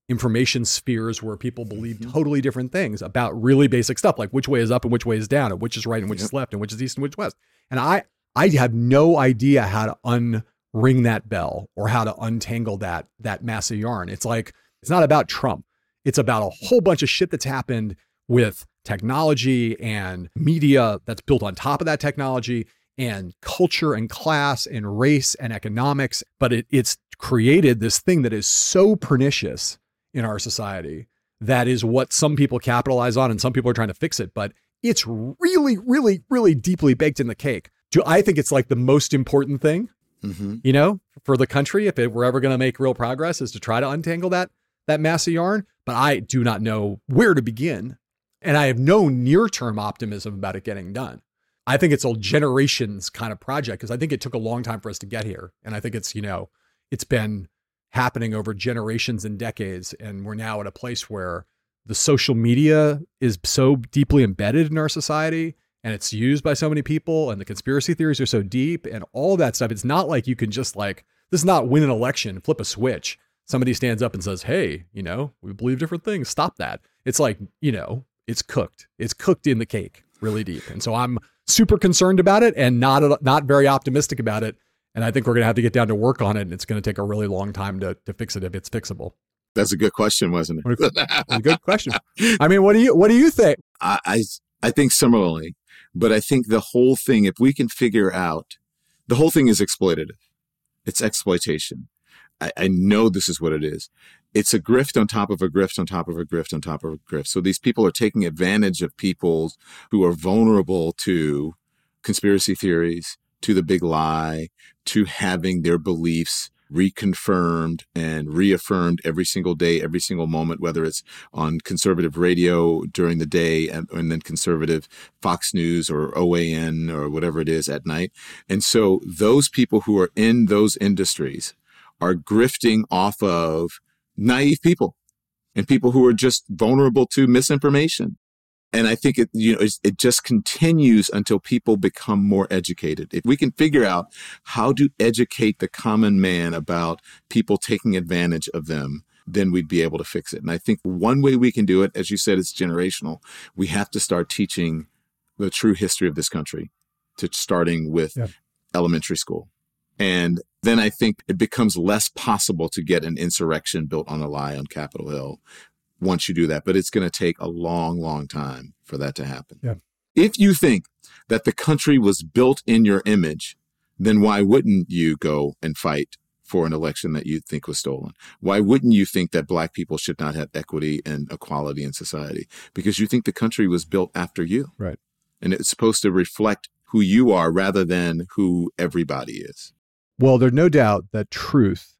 information spheres where people believe totally different things about really basic stuff, like which way is up and which way is down, and which is right and which yep. is left, and which is east and which is west. And I, I have no idea how to unring that bell or how to untangle that, that mass of yarn. It's like, it's not about Trump. It's about a whole bunch of shit that's happened with technology and media that's built on top of that technology, and culture and class and race and economics. But it, it's created this thing that is so pernicious in our society. That is what some people capitalize on, and some people are trying to fix it. But it's really, really, really deeply baked in the cake. Do I think it's like the most important thing, mm-hmm. you know, for the country, if it were ever going to make real progress, is to try to untangle that, that mass of yarn. But I do not know where to begin. And I have no near-term optimism about it getting done. I think it's a generations kind of project, because I think it took a long time for us to get here. And I think it's, you know, it's been happening over generations and decades. And we're now at a place where the social media is so deeply embedded in our society, and it's used by so many people, and the conspiracy theories are so deep and all that stuff. It's not like you can just like, this is not win an election, flip a switch. Somebody stands up and says, hey, you know, we believe different things. Stop that. It's like, you know, it's cooked. It's cooked in the cake really deep. And so I'm super concerned about it and not, not very optimistic about it. And I think we're going to have to get down to work on it. And it's going to take a really long time to, to fix it if it's fixable.
That's a good question, wasn't it?
That's a good question. I mean, what do you, what do you think?
I, I, I think similarly, but I think the whole thing, if we can figure out, the whole thing is exploitative. It's exploitation. I, I know this is what it is. It's a grift on top of a grift on top of a grift on top of a grift. So these people are taking advantage of people who are vulnerable to conspiracy theories, to the big lie, to having their beliefs reconfirmed and reaffirmed every single day, every single moment, whether it's on conservative radio during the day and, and then conservative Fox News or O A N or whatever it is at night. And so those people who are in those industries are grifting off of naive people and people who are just vulnerable to misinformation. And I think it, you know, it just continues until people become more educated. If we can figure out how to educate the common man about people taking advantage of them, then we'd be able to fix it. And I think one way we can do it, as you said, it's generational. We have to start teaching the true history of this country, to starting with yeah. elementary school. And then I think it becomes less possible to get an insurrection built on a lie on Capitol Hill once you do that. But it's going to take a long, long time for that to happen.
Yeah.
If you think that the country was built in your image, then why wouldn't you go and fight for an election that you think was stolen? Why wouldn't you think that Black people should not have equity and equality in society? Because you think the country was built after you.
Right.
And it's supposed to reflect who you are rather than who everybody is.
Well, there's no doubt that truth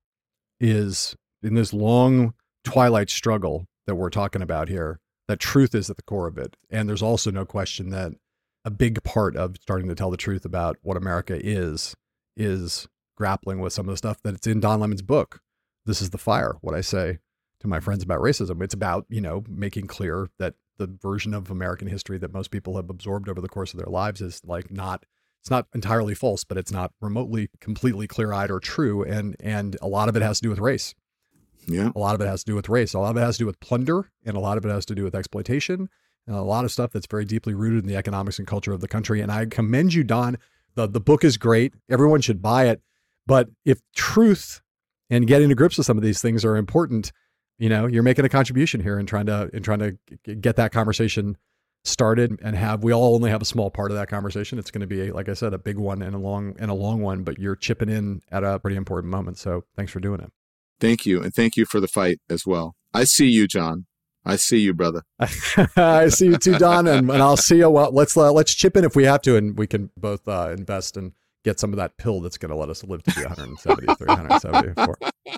is, in this long twilight struggle that we're talking about here, that truth is at the core of it. And there's also no question that a big part of starting to tell the truth about what America is, is grappling with some of the stuff that's in Don Lemon's book. This is the fire, what I say to my friends about racism. It's about, you know, making clear that the version of American history that most people have absorbed over the course of their lives is like not, it's not entirely false, but it's not remotely completely clear-eyed or true. And, and a lot of it has to do with race.
Yeah.
A lot of it has to do with race. A lot of it has to do with plunder, and a lot of it has to do with exploitation, and a lot of stuff that's very deeply rooted in the economics and culture of the country. And I commend you, Don. The, the book is great. Everyone should buy it. But if truth and getting to grips with some of these things are important, you know, you're making a contribution here in trying to, in trying to get that conversation started and have, we all only have a small part of that conversation. It's going to be, like I said, a big one and a long and a long one, but you're chipping in at a pretty important moment. So thanks for doing it.
Thank you. And thank you for the fight as well. I see you, John. I see you, brother.
I see you too, Don. And, and I'll see you. Well, let's, uh, let's chip in if we have to, and we can both uh, invest and get some of that pill that's going to let us live to be one seventy-three, one seventy-four.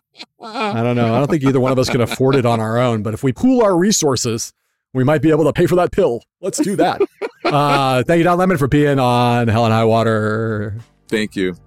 I don't know. I don't think either one of us can afford it on our own, but if we pool our resources, we might be able to pay for that pill. Let's do that. uh, thank you, Don Lemon, for being on Hell and High Water.
Thank you.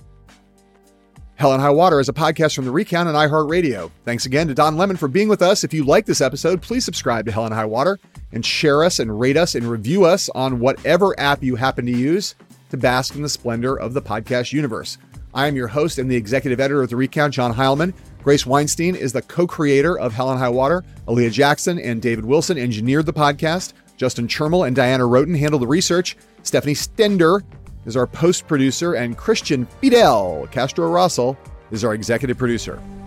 Hell and High Water is a podcast from The Recount and iHeartRadio. Thanks again to Don Lemon for being with us. If you like this episode, please subscribe to Hell and High Water and share us and rate us and review us on whatever app you happen to use to bask in the splendor of the podcast universe. I am your host and the executive editor of The Recount, John Heilman. Grace Weinstein is the co-creator of Hell and High Water. Aaliyah Jackson and David Wilson engineered the podcast. Justin Chermel and Diana Roten handle the research. Stephanie Stender is our post-producer, and Christian Fidel Castro Russell is our executive producer.